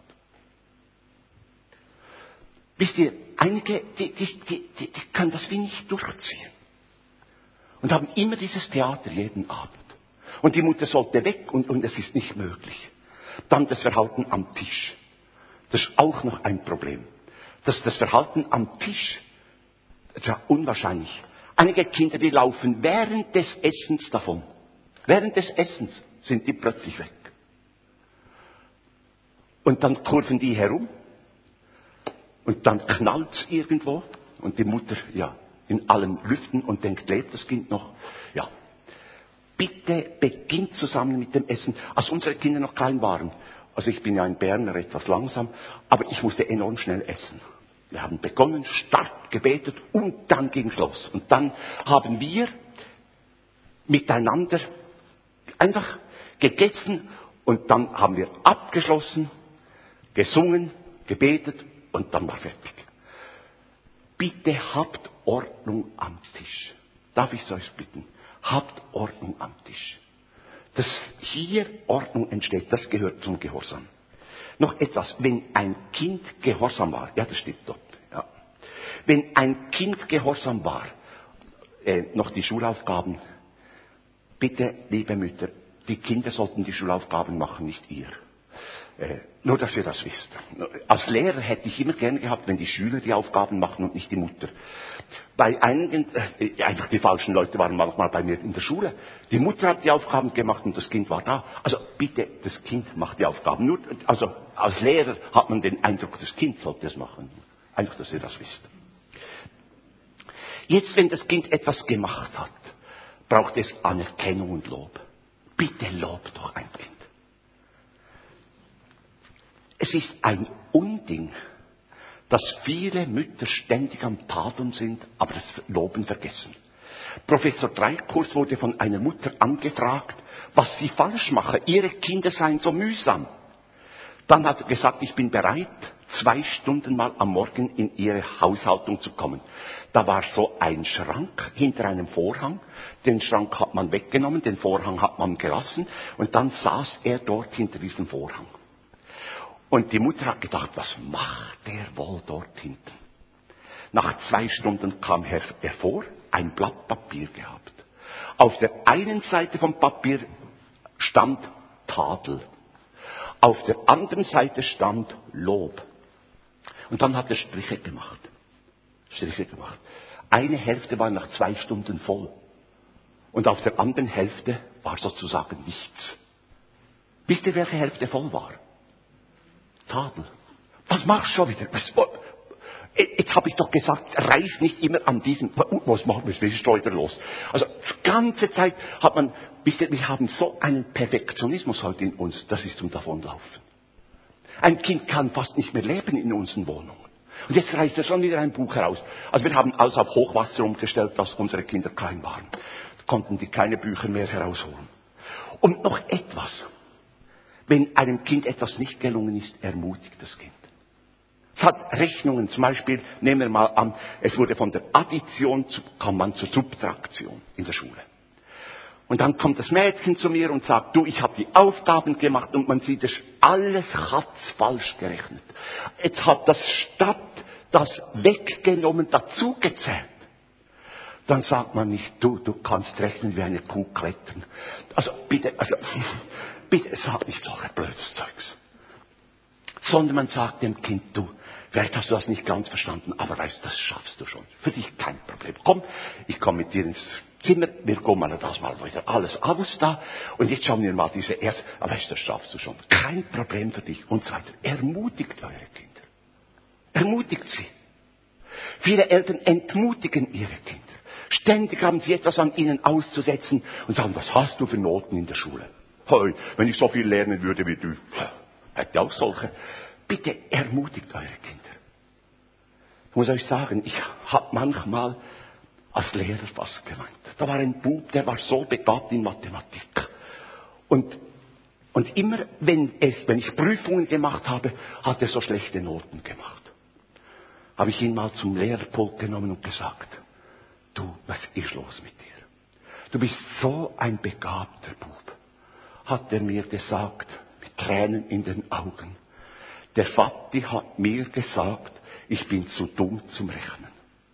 Wisst ihr, einige, die, die, die, die, die können das wie nicht durchziehen. Und haben immer dieses Theater jeden Abend. Und die Mutter sollte weg und, und es ist nicht möglich. Dann das Verhalten am Tisch. Das ist auch noch ein Problem. Das, das Verhalten am Tisch, das ist ja unwahrscheinlich. Einige Kinder, die laufen während des Essens davon. Während des Essens sind die plötzlich weg. Und dann kurven die herum. Und dann knallt's irgendwo. Und die Mutter, ja, in allen Lüften und denkt, lebt das Kind noch? Ja. Bitte beginnt zusammen mit dem Essen. Als unsere Kinder noch klein waren, also ich bin ja ein Berner etwas langsam, aber ich musste enorm schnell essen. Wir haben begonnen, stark gebetet und dann ging's los. Und dann haben wir miteinander einfach gegessen und dann haben wir abgeschlossen, gesungen, gebetet und dann war fertig. Bitte habt Ordnung am Tisch. Darf ich es euch bitten? Habt Ordnung am Tisch. Dass hier Ordnung entsteht, das gehört zum Gehorsam. Noch etwas, wenn ein Kind gehorsam war, ja, das stimmt dort, ja. Wenn ein Kind gehorsam war, äh, noch die Schulaufgaben, bitte, liebe Mütter, die Kinder sollten die Schulaufgaben machen, nicht ihr. Äh, nur, dass ihr das wisst. Als Lehrer hätte ich immer gerne gehabt, wenn die Schüler die Aufgaben machen und nicht die Mutter. Bei einigen, äh, einfach die falschen Leute waren manchmal bei mir in der Schule. Die Mutter hat die Aufgaben gemacht und das Kind war da. Also bitte, das Kind macht die Aufgaben. Nur, also als Lehrer hat man den Eindruck, das Kind sollte es machen. Einfach, dass ihr das wisst. Jetzt, wenn das Kind etwas gemacht hat, braucht es Anerkennung und Lob. Bitte lobt doch ein Kind. Es ist ein Unding, dass viele Mütter ständig am Tadeln sind, aber das Loben vergessen. Professor Dreikurs wurde von einer Mutter angefragt, was sie falsch mache. Ihre Kinder seien so mühsam. Dann hat er gesagt, ich bin bereit, zwei Stunden mal am Morgen in ihre Haushaltung zu kommen. Da war so ein Schrank hinter einem Vorhang. Den Schrank hat man weggenommen, den Vorhang hat man gelassen und dann saß er dort hinter diesem Vorhang. Und die Mutter hat gedacht, was macht der wohl dort hinten? Nach zwei Stunden kam er hervor, ein Blatt Papier gehabt. Auf der einen Seite vom Papier stand Tadel. Auf der anderen Seite stand Lob. Und dann hat er Striche gemacht. Striche gemacht. Eine Hälfte war nach zwei Stunden voll. Und auf der anderen Hälfte war sozusagen nichts. Wisst ihr, welche Hälfte voll war? Tadel. Was machst du schon wieder? Jetzt habe ich doch gesagt, reiß nicht immer an diesem, was machen wir, was ist heute los? Also, die ganze Zeit hat man, wisst ihr, wir haben so einen Perfektionismus heute in uns, das ist zum Davonlaufen. Ein Kind kann fast nicht mehr leben in unseren Wohnungen. Und jetzt reißt er schon wieder ein Buch heraus. Also wir haben alles auf Hochwasser umgestellt, als unsere Kinder klein waren. Da konnten die keine Bücher mehr herausholen. Und noch etwas. Wenn einem Kind etwas nicht gelungen ist, ermutigt das Kind. Es hat Rechnungen, zum Beispiel, nehmen wir mal an, es wurde von der Addition, zu, kam man zur Subtraktion in der Schule. Und dann kommt das Mädchen zu mir und sagt, du, ich habe die Aufgaben gemacht und man sieht, es alles hat's falsch gerechnet. Jetzt hat das statt das weggenommen dazugezählt. Dann sagt man nicht, du, du kannst rechnen wie eine Kuh klettern. Also bitte, also bitte sag nicht solche blödes Zeugs. Sondern man sagt dem Kind, du, vielleicht hast du das nicht ganz verstanden, aber weißt, das schaffst du schon. Für dich kein Problem. Komm, ich komme mit dir ins Zimmer, wir kommen das mal wieder alles aus da und jetzt schauen wir mal diese erste, aber weißt, das schaffst du schon. Kein Problem für dich und so weiter. Ermutigt eure Kinder. Ermutigt sie. Viele Eltern entmutigen ihre Kinder. Ständig haben sie etwas an ihnen auszusetzen und sagen, was hast du für Noten in der Schule? Hey, wenn ich so viel lernen würde wie du, hätte auch solche. Bitte ermutigt eure Kinder. Ich muss euch sagen, ich habe manchmal als Lehrer fast gemeint. Da war ein Bub, der war so begabt in Mathematik. Und, und immer, wenn, es, wenn ich Prüfungen gemacht habe, hat er so schlechte Noten gemacht. Habe ich ihn mal zum Lehrerpult genommen und gesagt, du, was ist los mit dir? Du bist so ein begabter Bub. Hat er mir gesagt, mit Tränen in den Augen. Der Vati hat mir gesagt, ich bin zu dumm zum Rechnen.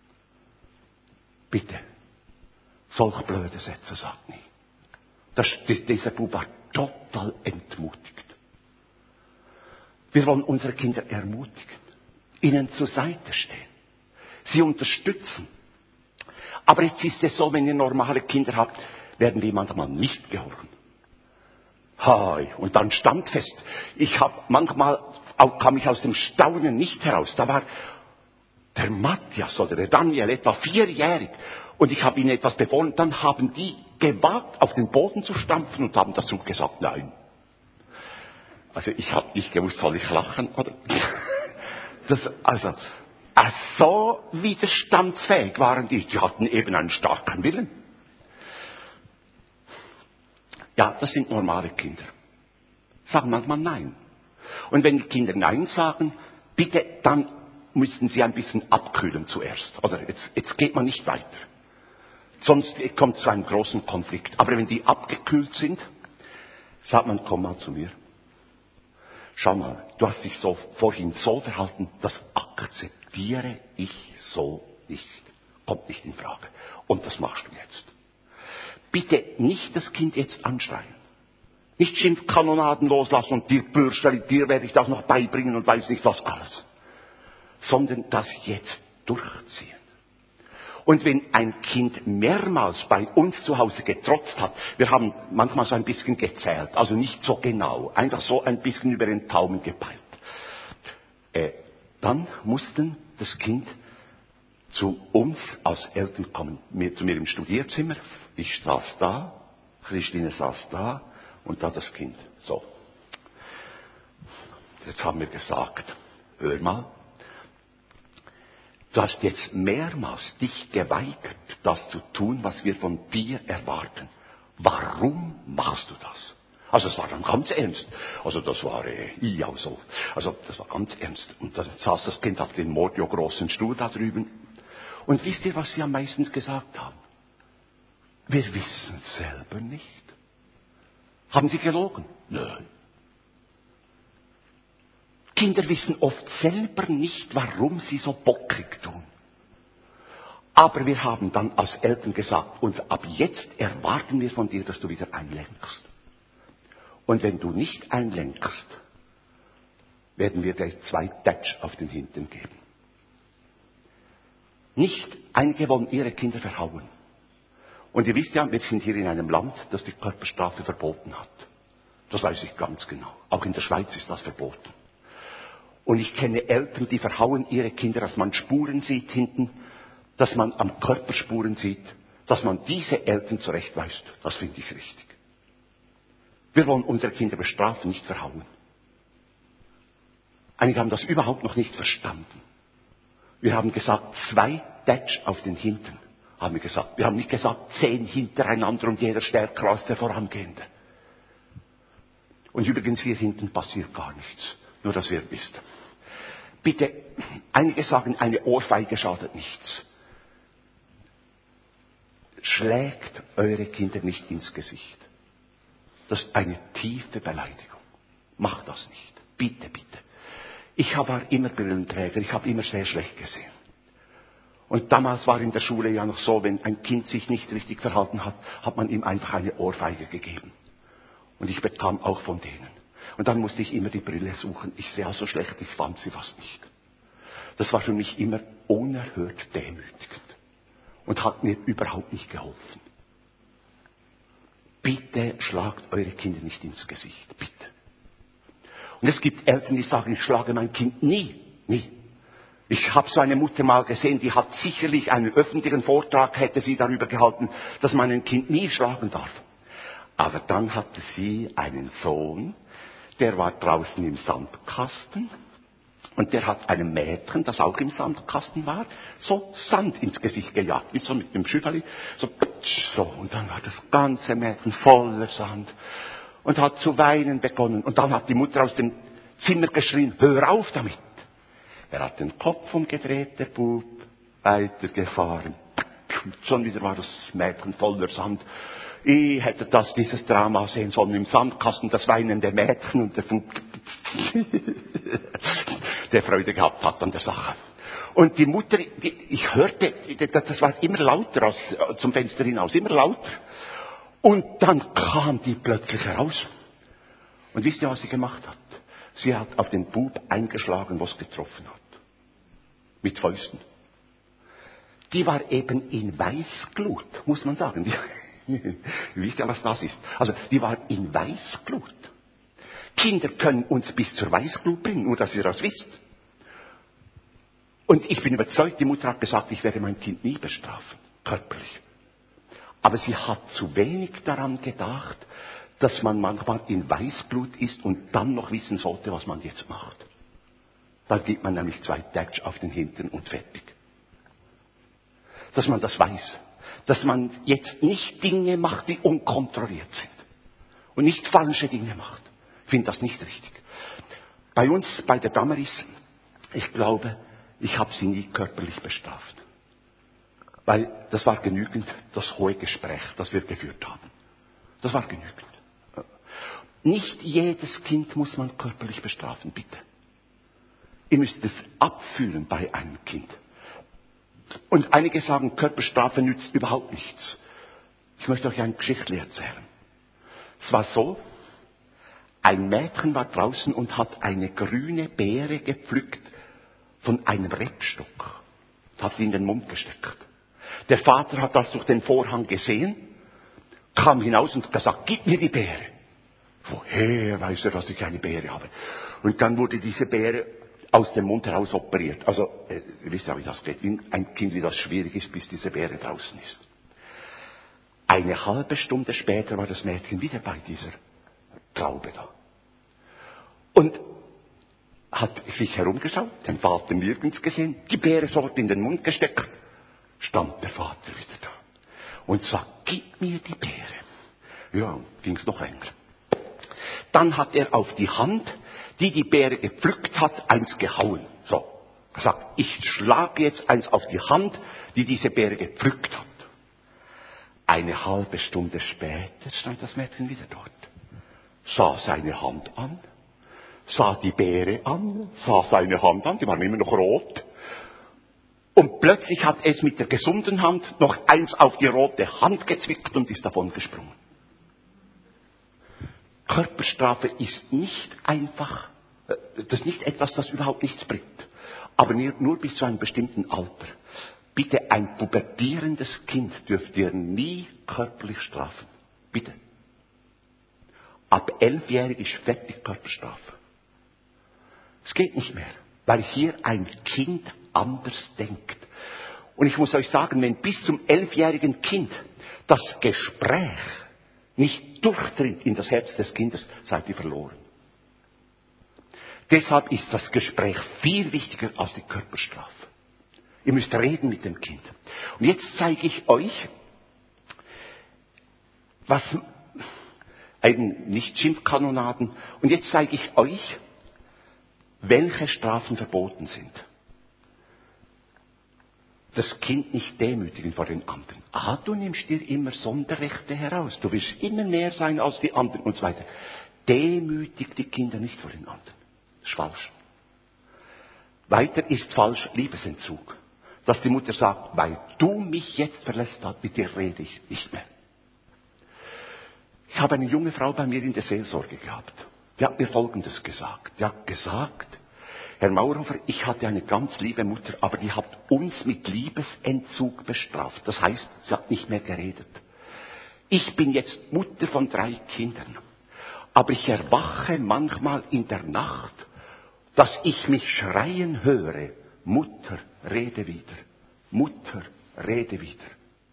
Bitte, solch blöde Sätze sagt nie. Das, dieser Bub war total entmutigt. Wir wollen unsere Kinder ermutigen, ihnen zur Seite stehen, sie unterstützen. Aber jetzt ist es so, wenn ihr normale Kinder habt, werden die manchmal nicht gehorchen. Hi, und dann standfest. Ich habe manchmal, auch kam ich aus dem Staunen nicht heraus. Da war der Matthias oder der Daniel etwa vierjährig und ich habe ihnen etwas befohlen. Dann haben die gewagt, auf den Boden zu stampfen und haben dazu gesagt, nein. Also ich habe nicht gewusst, soll ich lachen oder? Das, also, so widerstandsfähig waren die. Die hatten eben einen starken Willen. Ja, das sind normale Kinder. Sagen manchmal Nein. Und wenn die Kinder Nein sagen, bitte, dann müssen sie ein bisschen abkühlen zuerst. Oder jetzt, jetzt geht man nicht weiter. Sonst kommt es zu einem großen Konflikt. Aber wenn die abgekühlt sind, sagt man, komm mal zu mir. Schau mal, du hast dich so, vorhin so verhalten, das akzeptiere ich so nicht. Kommt nicht in Frage. Und das machst du jetzt. Bitte nicht das Kind jetzt anschreien. Nicht Schimpfkanonaden loslassen und dir Bürscheli, dir werde ich das noch beibringen und weiß nicht was alles. Sondern das jetzt durchziehen. Und wenn ein Kind mehrmals bei uns zu Hause getrotzt hat, wir haben manchmal so ein bisschen gezählt, also nicht so genau, einfach so ein bisschen über den Daumen gepeilt. Äh, dann mussten das Kind zu uns als Eltern kommen, mir, zu mir im Studierzimmer. Ich saß da, Christine saß da und da das Kind. So. Jetzt haben wir gesagt, hör mal, du hast jetzt mehrmals dich geweigert, das zu tun, was wir von dir erwarten. Warum machst du das? Also es war dann ganz ernst. Also das war, äh, ja so. Also das war ganz ernst. Und dann saß das Kind auf dem Mordio großen Stuhl da drüben. Und wisst ihr, was sie am meisten gesagt haben? Wir wissen es selber nicht. Haben sie gelogen? Nein. Kinder wissen oft selber nicht, warum sie so bockig tun. Aber wir haben dann als Eltern gesagt, und ab jetzt erwarten wir von dir, dass du wieder einlenkst. Und wenn du nicht einlenkst, werden wir dir zwei Tätsch auf den Hintern geben. Nicht einige wollen ihre Kinder verhauen. Und ihr wisst ja, wir sind hier in einem Land, das die Körperstrafe verboten hat. Das weiß ich ganz genau. Auch in der Schweiz ist das verboten. Und ich kenne Eltern, die verhauen ihre Kinder, dass man Spuren sieht hinten, dass man am Körper Spuren sieht, dass man diese Eltern zurechtweist. Das finde ich richtig. Wir wollen unsere Kinder bestrafen, nicht verhauen. Einige haben das überhaupt noch nicht verstanden. Wir haben gesagt, zwei Tätsch auf den Hintern, haben wir gesagt. Wir haben nicht gesagt, zehn hintereinander und jeder stärker als der Vorangehende. Und übrigens, hier hinten passiert gar nichts. Nur, dass ihr wisst. Bitte, einige sagen, eine Ohrfeige schadet nichts. Schlägt eure Kinder nicht ins Gesicht. Das ist eine tiefe Beleidigung. Macht das nicht. Bitte, bitte. Ich war immer Brillenträger, ich habe immer sehr schlecht gesehen. Und damals war in der Schule ja noch so, wenn ein Kind sich nicht richtig verhalten hat, hat man ihm einfach eine Ohrfeige gegeben. Und ich bekam auch von denen. Und dann musste ich immer die Brille suchen. Ich sehe so schlecht, ich fand sie fast nicht. Das war für mich immer unerhört demütigend. Und hat mir überhaupt nicht geholfen. Bitte schlagt eure Kinder nicht ins Gesicht. Bitte. Und es gibt Eltern, die sagen, ich schlage mein Kind nie. Nie. Ich habe so eine Mutter mal gesehen, die hat sicherlich einen öffentlichen Vortrag, hätte sie darüber gehalten, dass man ein Kind nie schlagen darf. Aber dann hatte sie einen Sohn, der war draußen im Sandkasten und der hat einem Mädchen, das auch im Sandkasten war, so Sand ins Gesicht gejagt, wie so mit dem Schüberli, so, so, und dann war das ganze Mädchen voller Sand und hat zu weinen begonnen. Und dann hat die Mutter aus dem Zimmer geschrien, hör auf damit. Er hat den Kopf umgedreht, der Bub, weitergefahren. Und schon wieder war das Mädchen voller Sand. Ich hätte das, dieses Drama sehen sollen im Sandkasten, das weinende Mädchen und der Bub, der Freude gehabt hat an der Sache. Und die Mutter, die, ich hörte, das war immer lauter als zum Fenster hinaus, immer lauter. Und dann kam die plötzlich heraus. Und wisst ihr, was sie gemacht hat? Sie hat auf den Bub eingeschlagen, was getroffen hat. Mit Fäusten. Die war eben in Weißglut, muss man sagen. Die, wisst ihr, was das ist? Also, die war in Weißglut. Kinder können uns bis zur Weißglut bringen, nur dass ihr das wisst. Und ich bin überzeugt, die Mutter hat gesagt, ich werde mein Kind nie bestrafen, körperlich. Aber sie hat zu wenig daran gedacht, dass man manchmal in Weißglut ist und dann noch wissen sollte, was man jetzt macht. Dann gibt man nämlich zwei Tätsch auf den Hintern und fertig. Dass man das weiß. Dass man jetzt nicht Dinge macht, die unkontrolliert sind. Und nicht falsche Dinge macht. Ich finde das nicht richtig. Bei uns, bei der Damaris, ich glaube, ich habe sie nie körperlich bestraft. Weil das war genügend, das hohe Gespräch, das wir geführt haben. Das war genügend. Nicht jedes Kind muss man körperlich bestrafen, bitte. Ihr müsst es abfühlen bei einem Kind. Und einige sagen, Körperstrafe nützt überhaupt nichts. Ich möchte euch eine Geschichte erzählen. Es war so, ein Mädchen war draußen und hat eine grüne Beere gepflückt von einem Rebstock. Hat die in den Mund gesteckt. Der Vater hat das durch den Vorhang gesehen, kam hinaus und gesagt, gib mir die Beere. Woher weiß er, dass ich eine Beere habe? Und dann wurde diese Beere aus dem Mund heraus operiert. Also, äh, ihr wisst ja, wie das geht. Ein Kind, wie das schwierig ist, bis diese Beere draußen ist. Eine halbe Stunde später war das Mädchen wieder bei dieser Traube da. Und hat sich herumgeschaut, den Vater nirgends gesehen, die Beere sofort in den Mund gesteckt, stand der Vater wieder da und sagt, gib mir die Beere. Ja, ging's noch enger. Dann hat er auf die Hand, die die Beere gepflückt hat, eins gehauen. So, gesagt, ich schlage jetzt eins auf die Hand, die diese Beere gepflückt hat. Eine halbe Stunde später stand das Mädchen wieder dort, sah seine Hand an, sah die Beere an, sah seine Hand an, die waren immer noch rot. Und plötzlich hat es mit der gesunden Hand noch eins auf die rote Hand gezwickt und ist davon gesprungen. Körperstrafe ist nicht einfach, das ist nicht etwas, das überhaupt nichts bringt. Aber nur bis zu einem bestimmten Alter. Bitte, ein pubertierendes Kind dürft ihr nie körperlich strafen. Bitte. Ab elfjährig ist fertig Körperstrafe. Es geht nicht mehr, weil hier ein Kind anders denkt. Und ich muss euch sagen, wenn bis zum elfjährigen Kind das Gespräch nicht durchdringt in das Herz des Kindes, seid ihr verloren. Deshalb ist das Gespräch viel wichtiger als die Körperstrafe. Ihr müsst reden mit dem Kind. Und jetzt zeige ich euch, was, eben nicht Schimpfkanonaden, und jetzt zeige ich euch, welche Strafen verboten sind. Das Kind nicht demütigen vor den anderen. Ah, du nimmst dir immer Sonderrechte heraus. Du willst immer mehr sein als die anderen und so weiter. Demütig die Kinder nicht vor den anderen. Das ist falsch. Weiter ist falsch Liebesentzug. Dass die Mutter sagt, weil du mich jetzt verlässt hast, mit dir rede ich nicht mehr. Ich habe eine junge Frau bei mir in der Seelsorge gehabt. Die hat mir Folgendes gesagt. Die hat gesagt, Herr Maurhofer, ich hatte eine ganz liebe Mutter, aber die hat uns mit Liebesentzug bestraft. Das heißt, sie hat nicht mehr geredet. Ich bin jetzt Mutter von drei Kindern, aber ich erwache manchmal in der Nacht, dass ich mich schreien höre, Mutter, rede wieder, Mutter, rede wieder.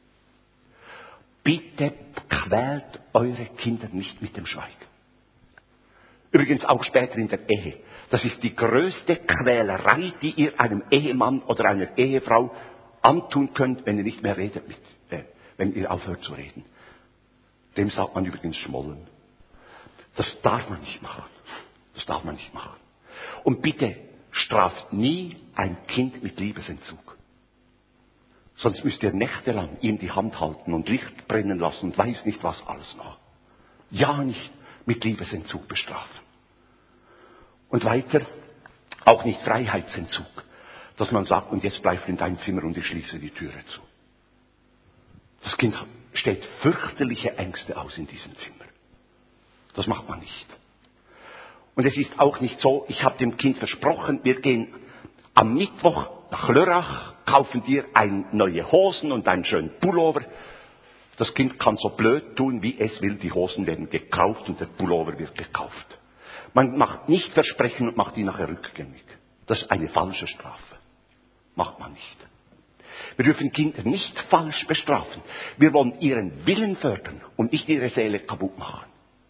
Bitte quält eure Kinder nicht mit dem Schweigen. Übrigens auch später in der Ehe. Das ist die größte Quälerei, die ihr einem Ehemann oder einer Ehefrau antun könnt, wenn ihr nicht mehr redet, mit, äh, wenn ihr aufhört zu reden. Dem sagt man übrigens Schmollen. Das darf man nicht machen. Das darf man nicht machen. Und bitte straft nie ein Kind mit Liebesentzug. Sonst müsst ihr nächtelang ihm die Hand halten und Licht brennen lassen und weiß nicht was alles noch. Ja, nicht mit Liebesentzug bestrafen. Und weiter, auch nicht Freiheitsentzug. Dass man sagt, und jetzt bleib in deinem Zimmer und ich schließe die Türe zu. Das Kind stellt fürchterliche Ängste aus in diesem Zimmer. Das macht man nicht. Und es ist auch nicht so, ich habe dem Kind versprochen, wir gehen am Mittwoch nach Lörrach, kaufen dir ein neue Hosen und einen schönen Pullover. Das Kind kann so blöd tun, wie es will. Die Hosen werden gekauft und der Pullover wird gekauft. Man macht nicht Versprechen und macht die nachher rückgängig. Das ist eine falsche Strafe. Macht man nicht. Wir dürfen Kinder nicht falsch bestrafen. Wir wollen ihren Willen fördern und nicht ihre Seele kaputt machen.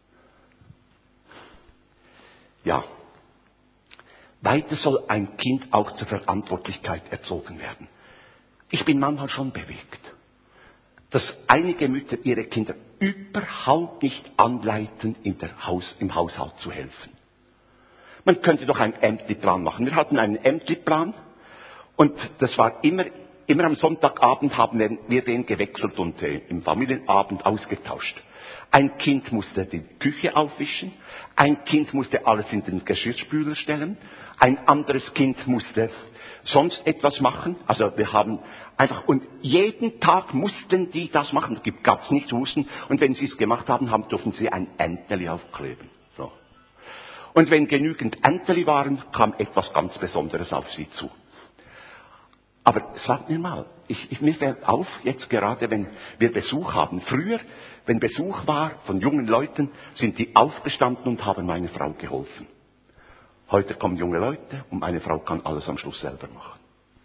Ja. Weiter soll ein Kind auch zur Verantwortlichkeit erzogen werden. Ich bin manchmal schon bewegt, dass einige Mütter ihre Kinder überhaupt nicht anleiten, in der Haus, im Haushalt zu helfen. Man könnte doch ein Ämtli-Plan machen. Wir hatten einen Ämtli-Plan und das war immer, immer am Sonntagabend haben wir, wir den gewechselt und äh, im Familienabend ausgetauscht. Ein Kind musste die Küche aufwischen, ein Kind musste alles in den Geschirrspüler stellen, ein anderes Kind musste sonst etwas machen. Also wir haben einfach, und jeden Tag mussten die das machen. Es gab es nicht zu husten. Und wenn sie es gemacht haben, haben durften sie ein Ämteli aufkleben. So. Und wenn genügend Ämteli waren, kam etwas ganz Besonderes auf sie zu. Aber sagt mir mal, ich, ich, mir fällt auf, jetzt gerade, wenn wir Besuch haben. Früher, wenn Besuch war von jungen Leuten, sind die aufgestanden und haben meiner Frau geholfen. Heute kommen junge Leute und meine Frau kann alles am Schluss selber machen.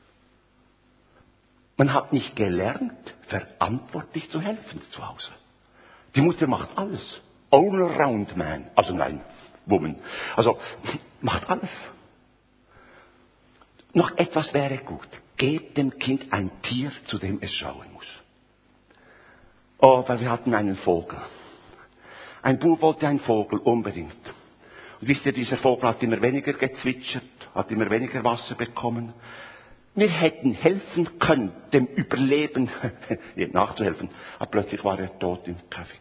Man hat nicht gelernt, verantwortlich zu helfen zu Hause. Die Mutter macht alles. All-around man. Also nein, Woman. Also macht alles. Noch etwas wäre gut. Gebt dem Kind ein Tier, zu dem es schauen muss. Oh, weil wir hatten einen Vogel. Ein Bub wollte einen Vogel unbedingt. Und wisst ihr, dieser Vogel hat immer weniger gezwitschert, hat immer weniger Wasser bekommen. Wir hätten helfen können, dem Überleben nachzuhelfen. Aber plötzlich war er tot im Käfig.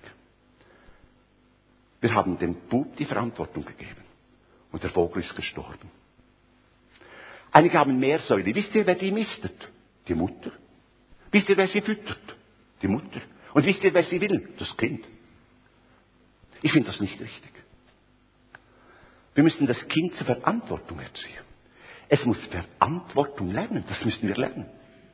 Wir haben dem Bub die Verantwortung gegeben. Und der Vogel ist gestorben. Einige haben Meersäule. Wisst ihr, wer die mistet? Die Mutter. Wisst ihr, wer sie füttert? Die Mutter. Und wisst ihr, wer sie will? Das Kind. Ich finde das nicht richtig. Wir müssen das Kind zur Verantwortung erziehen. Es muss Verantwortung lernen. Das müssen wir lernen.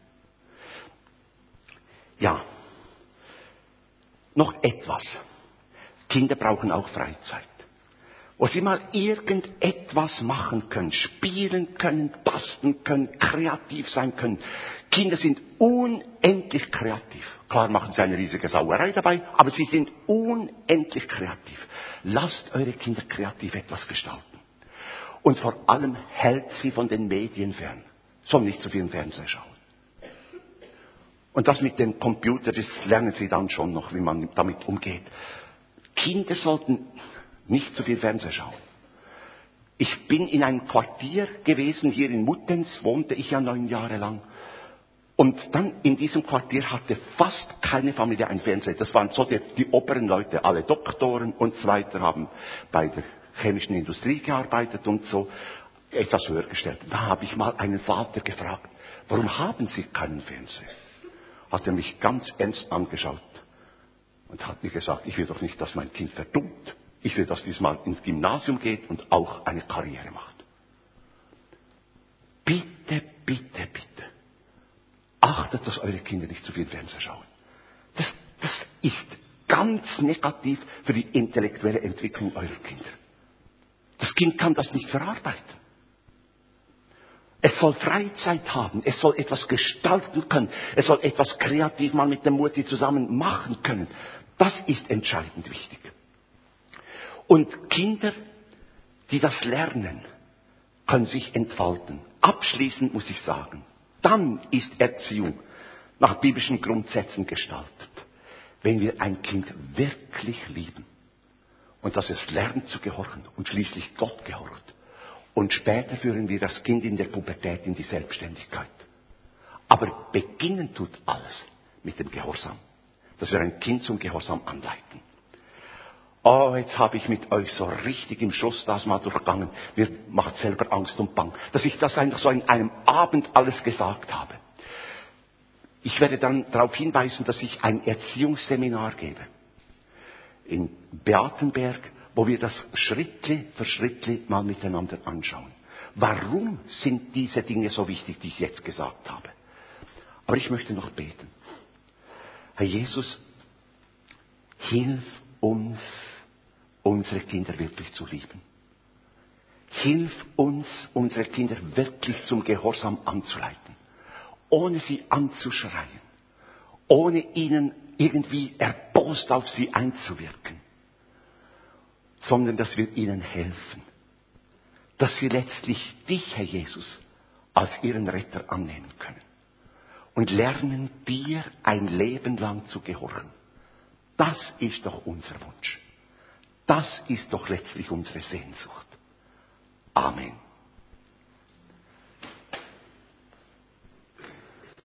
Ja. Noch etwas. Kinder brauchen auch Freizeit. wo sie mal irgendetwas machen können, spielen können, basteln können, kreativ sein können. Kinder sind unendlich kreativ. Klar machen sie eine riesige Sauerei dabei, aber sie sind unendlich kreativ. Lasst eure Kinder kreativ etwas gestalten. Und vor allem hält sie von den Medien fern. Sollen nicht zu viel im Fernsehen schauen. Und das mit dem Computer, das lernen sie dann schon noch, wie man damit umgeht. Kinder sollten nicht zu viel Fernsehen schauen. Ich bin in einem Quartier gewesen, hier in Muttenz, wohnte ich ja neun Jahre lang. Und dann in diesem Quartier hatte fast keine Familie ein Fernseher. Das waren so die, die oberen Leute, alle Doktoren und so weiter, haben bei der chemischen Industrie gearbeitet und so etwas höher gestellt. Da habe ich mal einen Vater gefragt, warum haben Sie keinen Fernseher? Hat er mich ganz ernst angeschaut und hat mir gesagt, ich will doch nicht, dass mein Kind verdummt. Ich will, dass diesmal ins Gymnasium geht und auch eine Karriere macht. Bitte, bitte, bitte. Achtet, dass eure Kinder nicht zu viel Fernseher schauen. Das, das ist ganz negativ für die intellektuelle Entwicklung eurer Kinder. Das Kind kann das nicht verarbeiten. Es soll Freizeit haben, es soll etwas gestalten können, es soll etwas kreativ mal mit der Mutti zusammen machen können. Das ist entscheidend wichtig. Und Kinder, die das lernen, können sich entfalten. Abschließend muss ich sagen, dann ist Erziehung nach biblischen Grundsätzen gestaltet, wenn wir ein Kind wirklich lieben und dass es lernt zu gehorchen und schließlich Gott gehorcht. Und später führen wir das Kind in der Pubertät in die Selbstständigkeit. Aber beginnen tut alles mit dem Gehorsam, dass wir ein Kind zum Gehorsam anleiten. Oh, jetzt habe ich mit euch so richtig im Schuss das mal durchgegangen. Mir macht selber Angst und Bang, dass ich das einfach so in einem Abend alles gesagt habe. Ich werde dann darauf hinweisen, dass ich ein Erziehungsseminar gebe. In Beatenberg, wo wir das Schrittli für Schrittli mal miteinander anschauen. Warum sind diese Dinge so wichtig, die ich jetzt gesagt habe? Aber ich möchte noch beten. Herr Jesus, hilf uns, unsere Kinder wirklich zu lieben. Hilf uns, unsere Kinder wirklich zum Gehorsam anzuleiten, ohne sie anzuschreien, ohne ihnen irgendwie erbost auf sie einzuwirken, sondern dass wir ihnen helfen, dass sie letztlich dich, Herr Jesus, als ihren Retter annehmen können und lernen, dir ein Leben lang zu gehorchen. Das ist doch unser Wunsch. Das ist doch letztlich unsere Sehnsucht. Amen.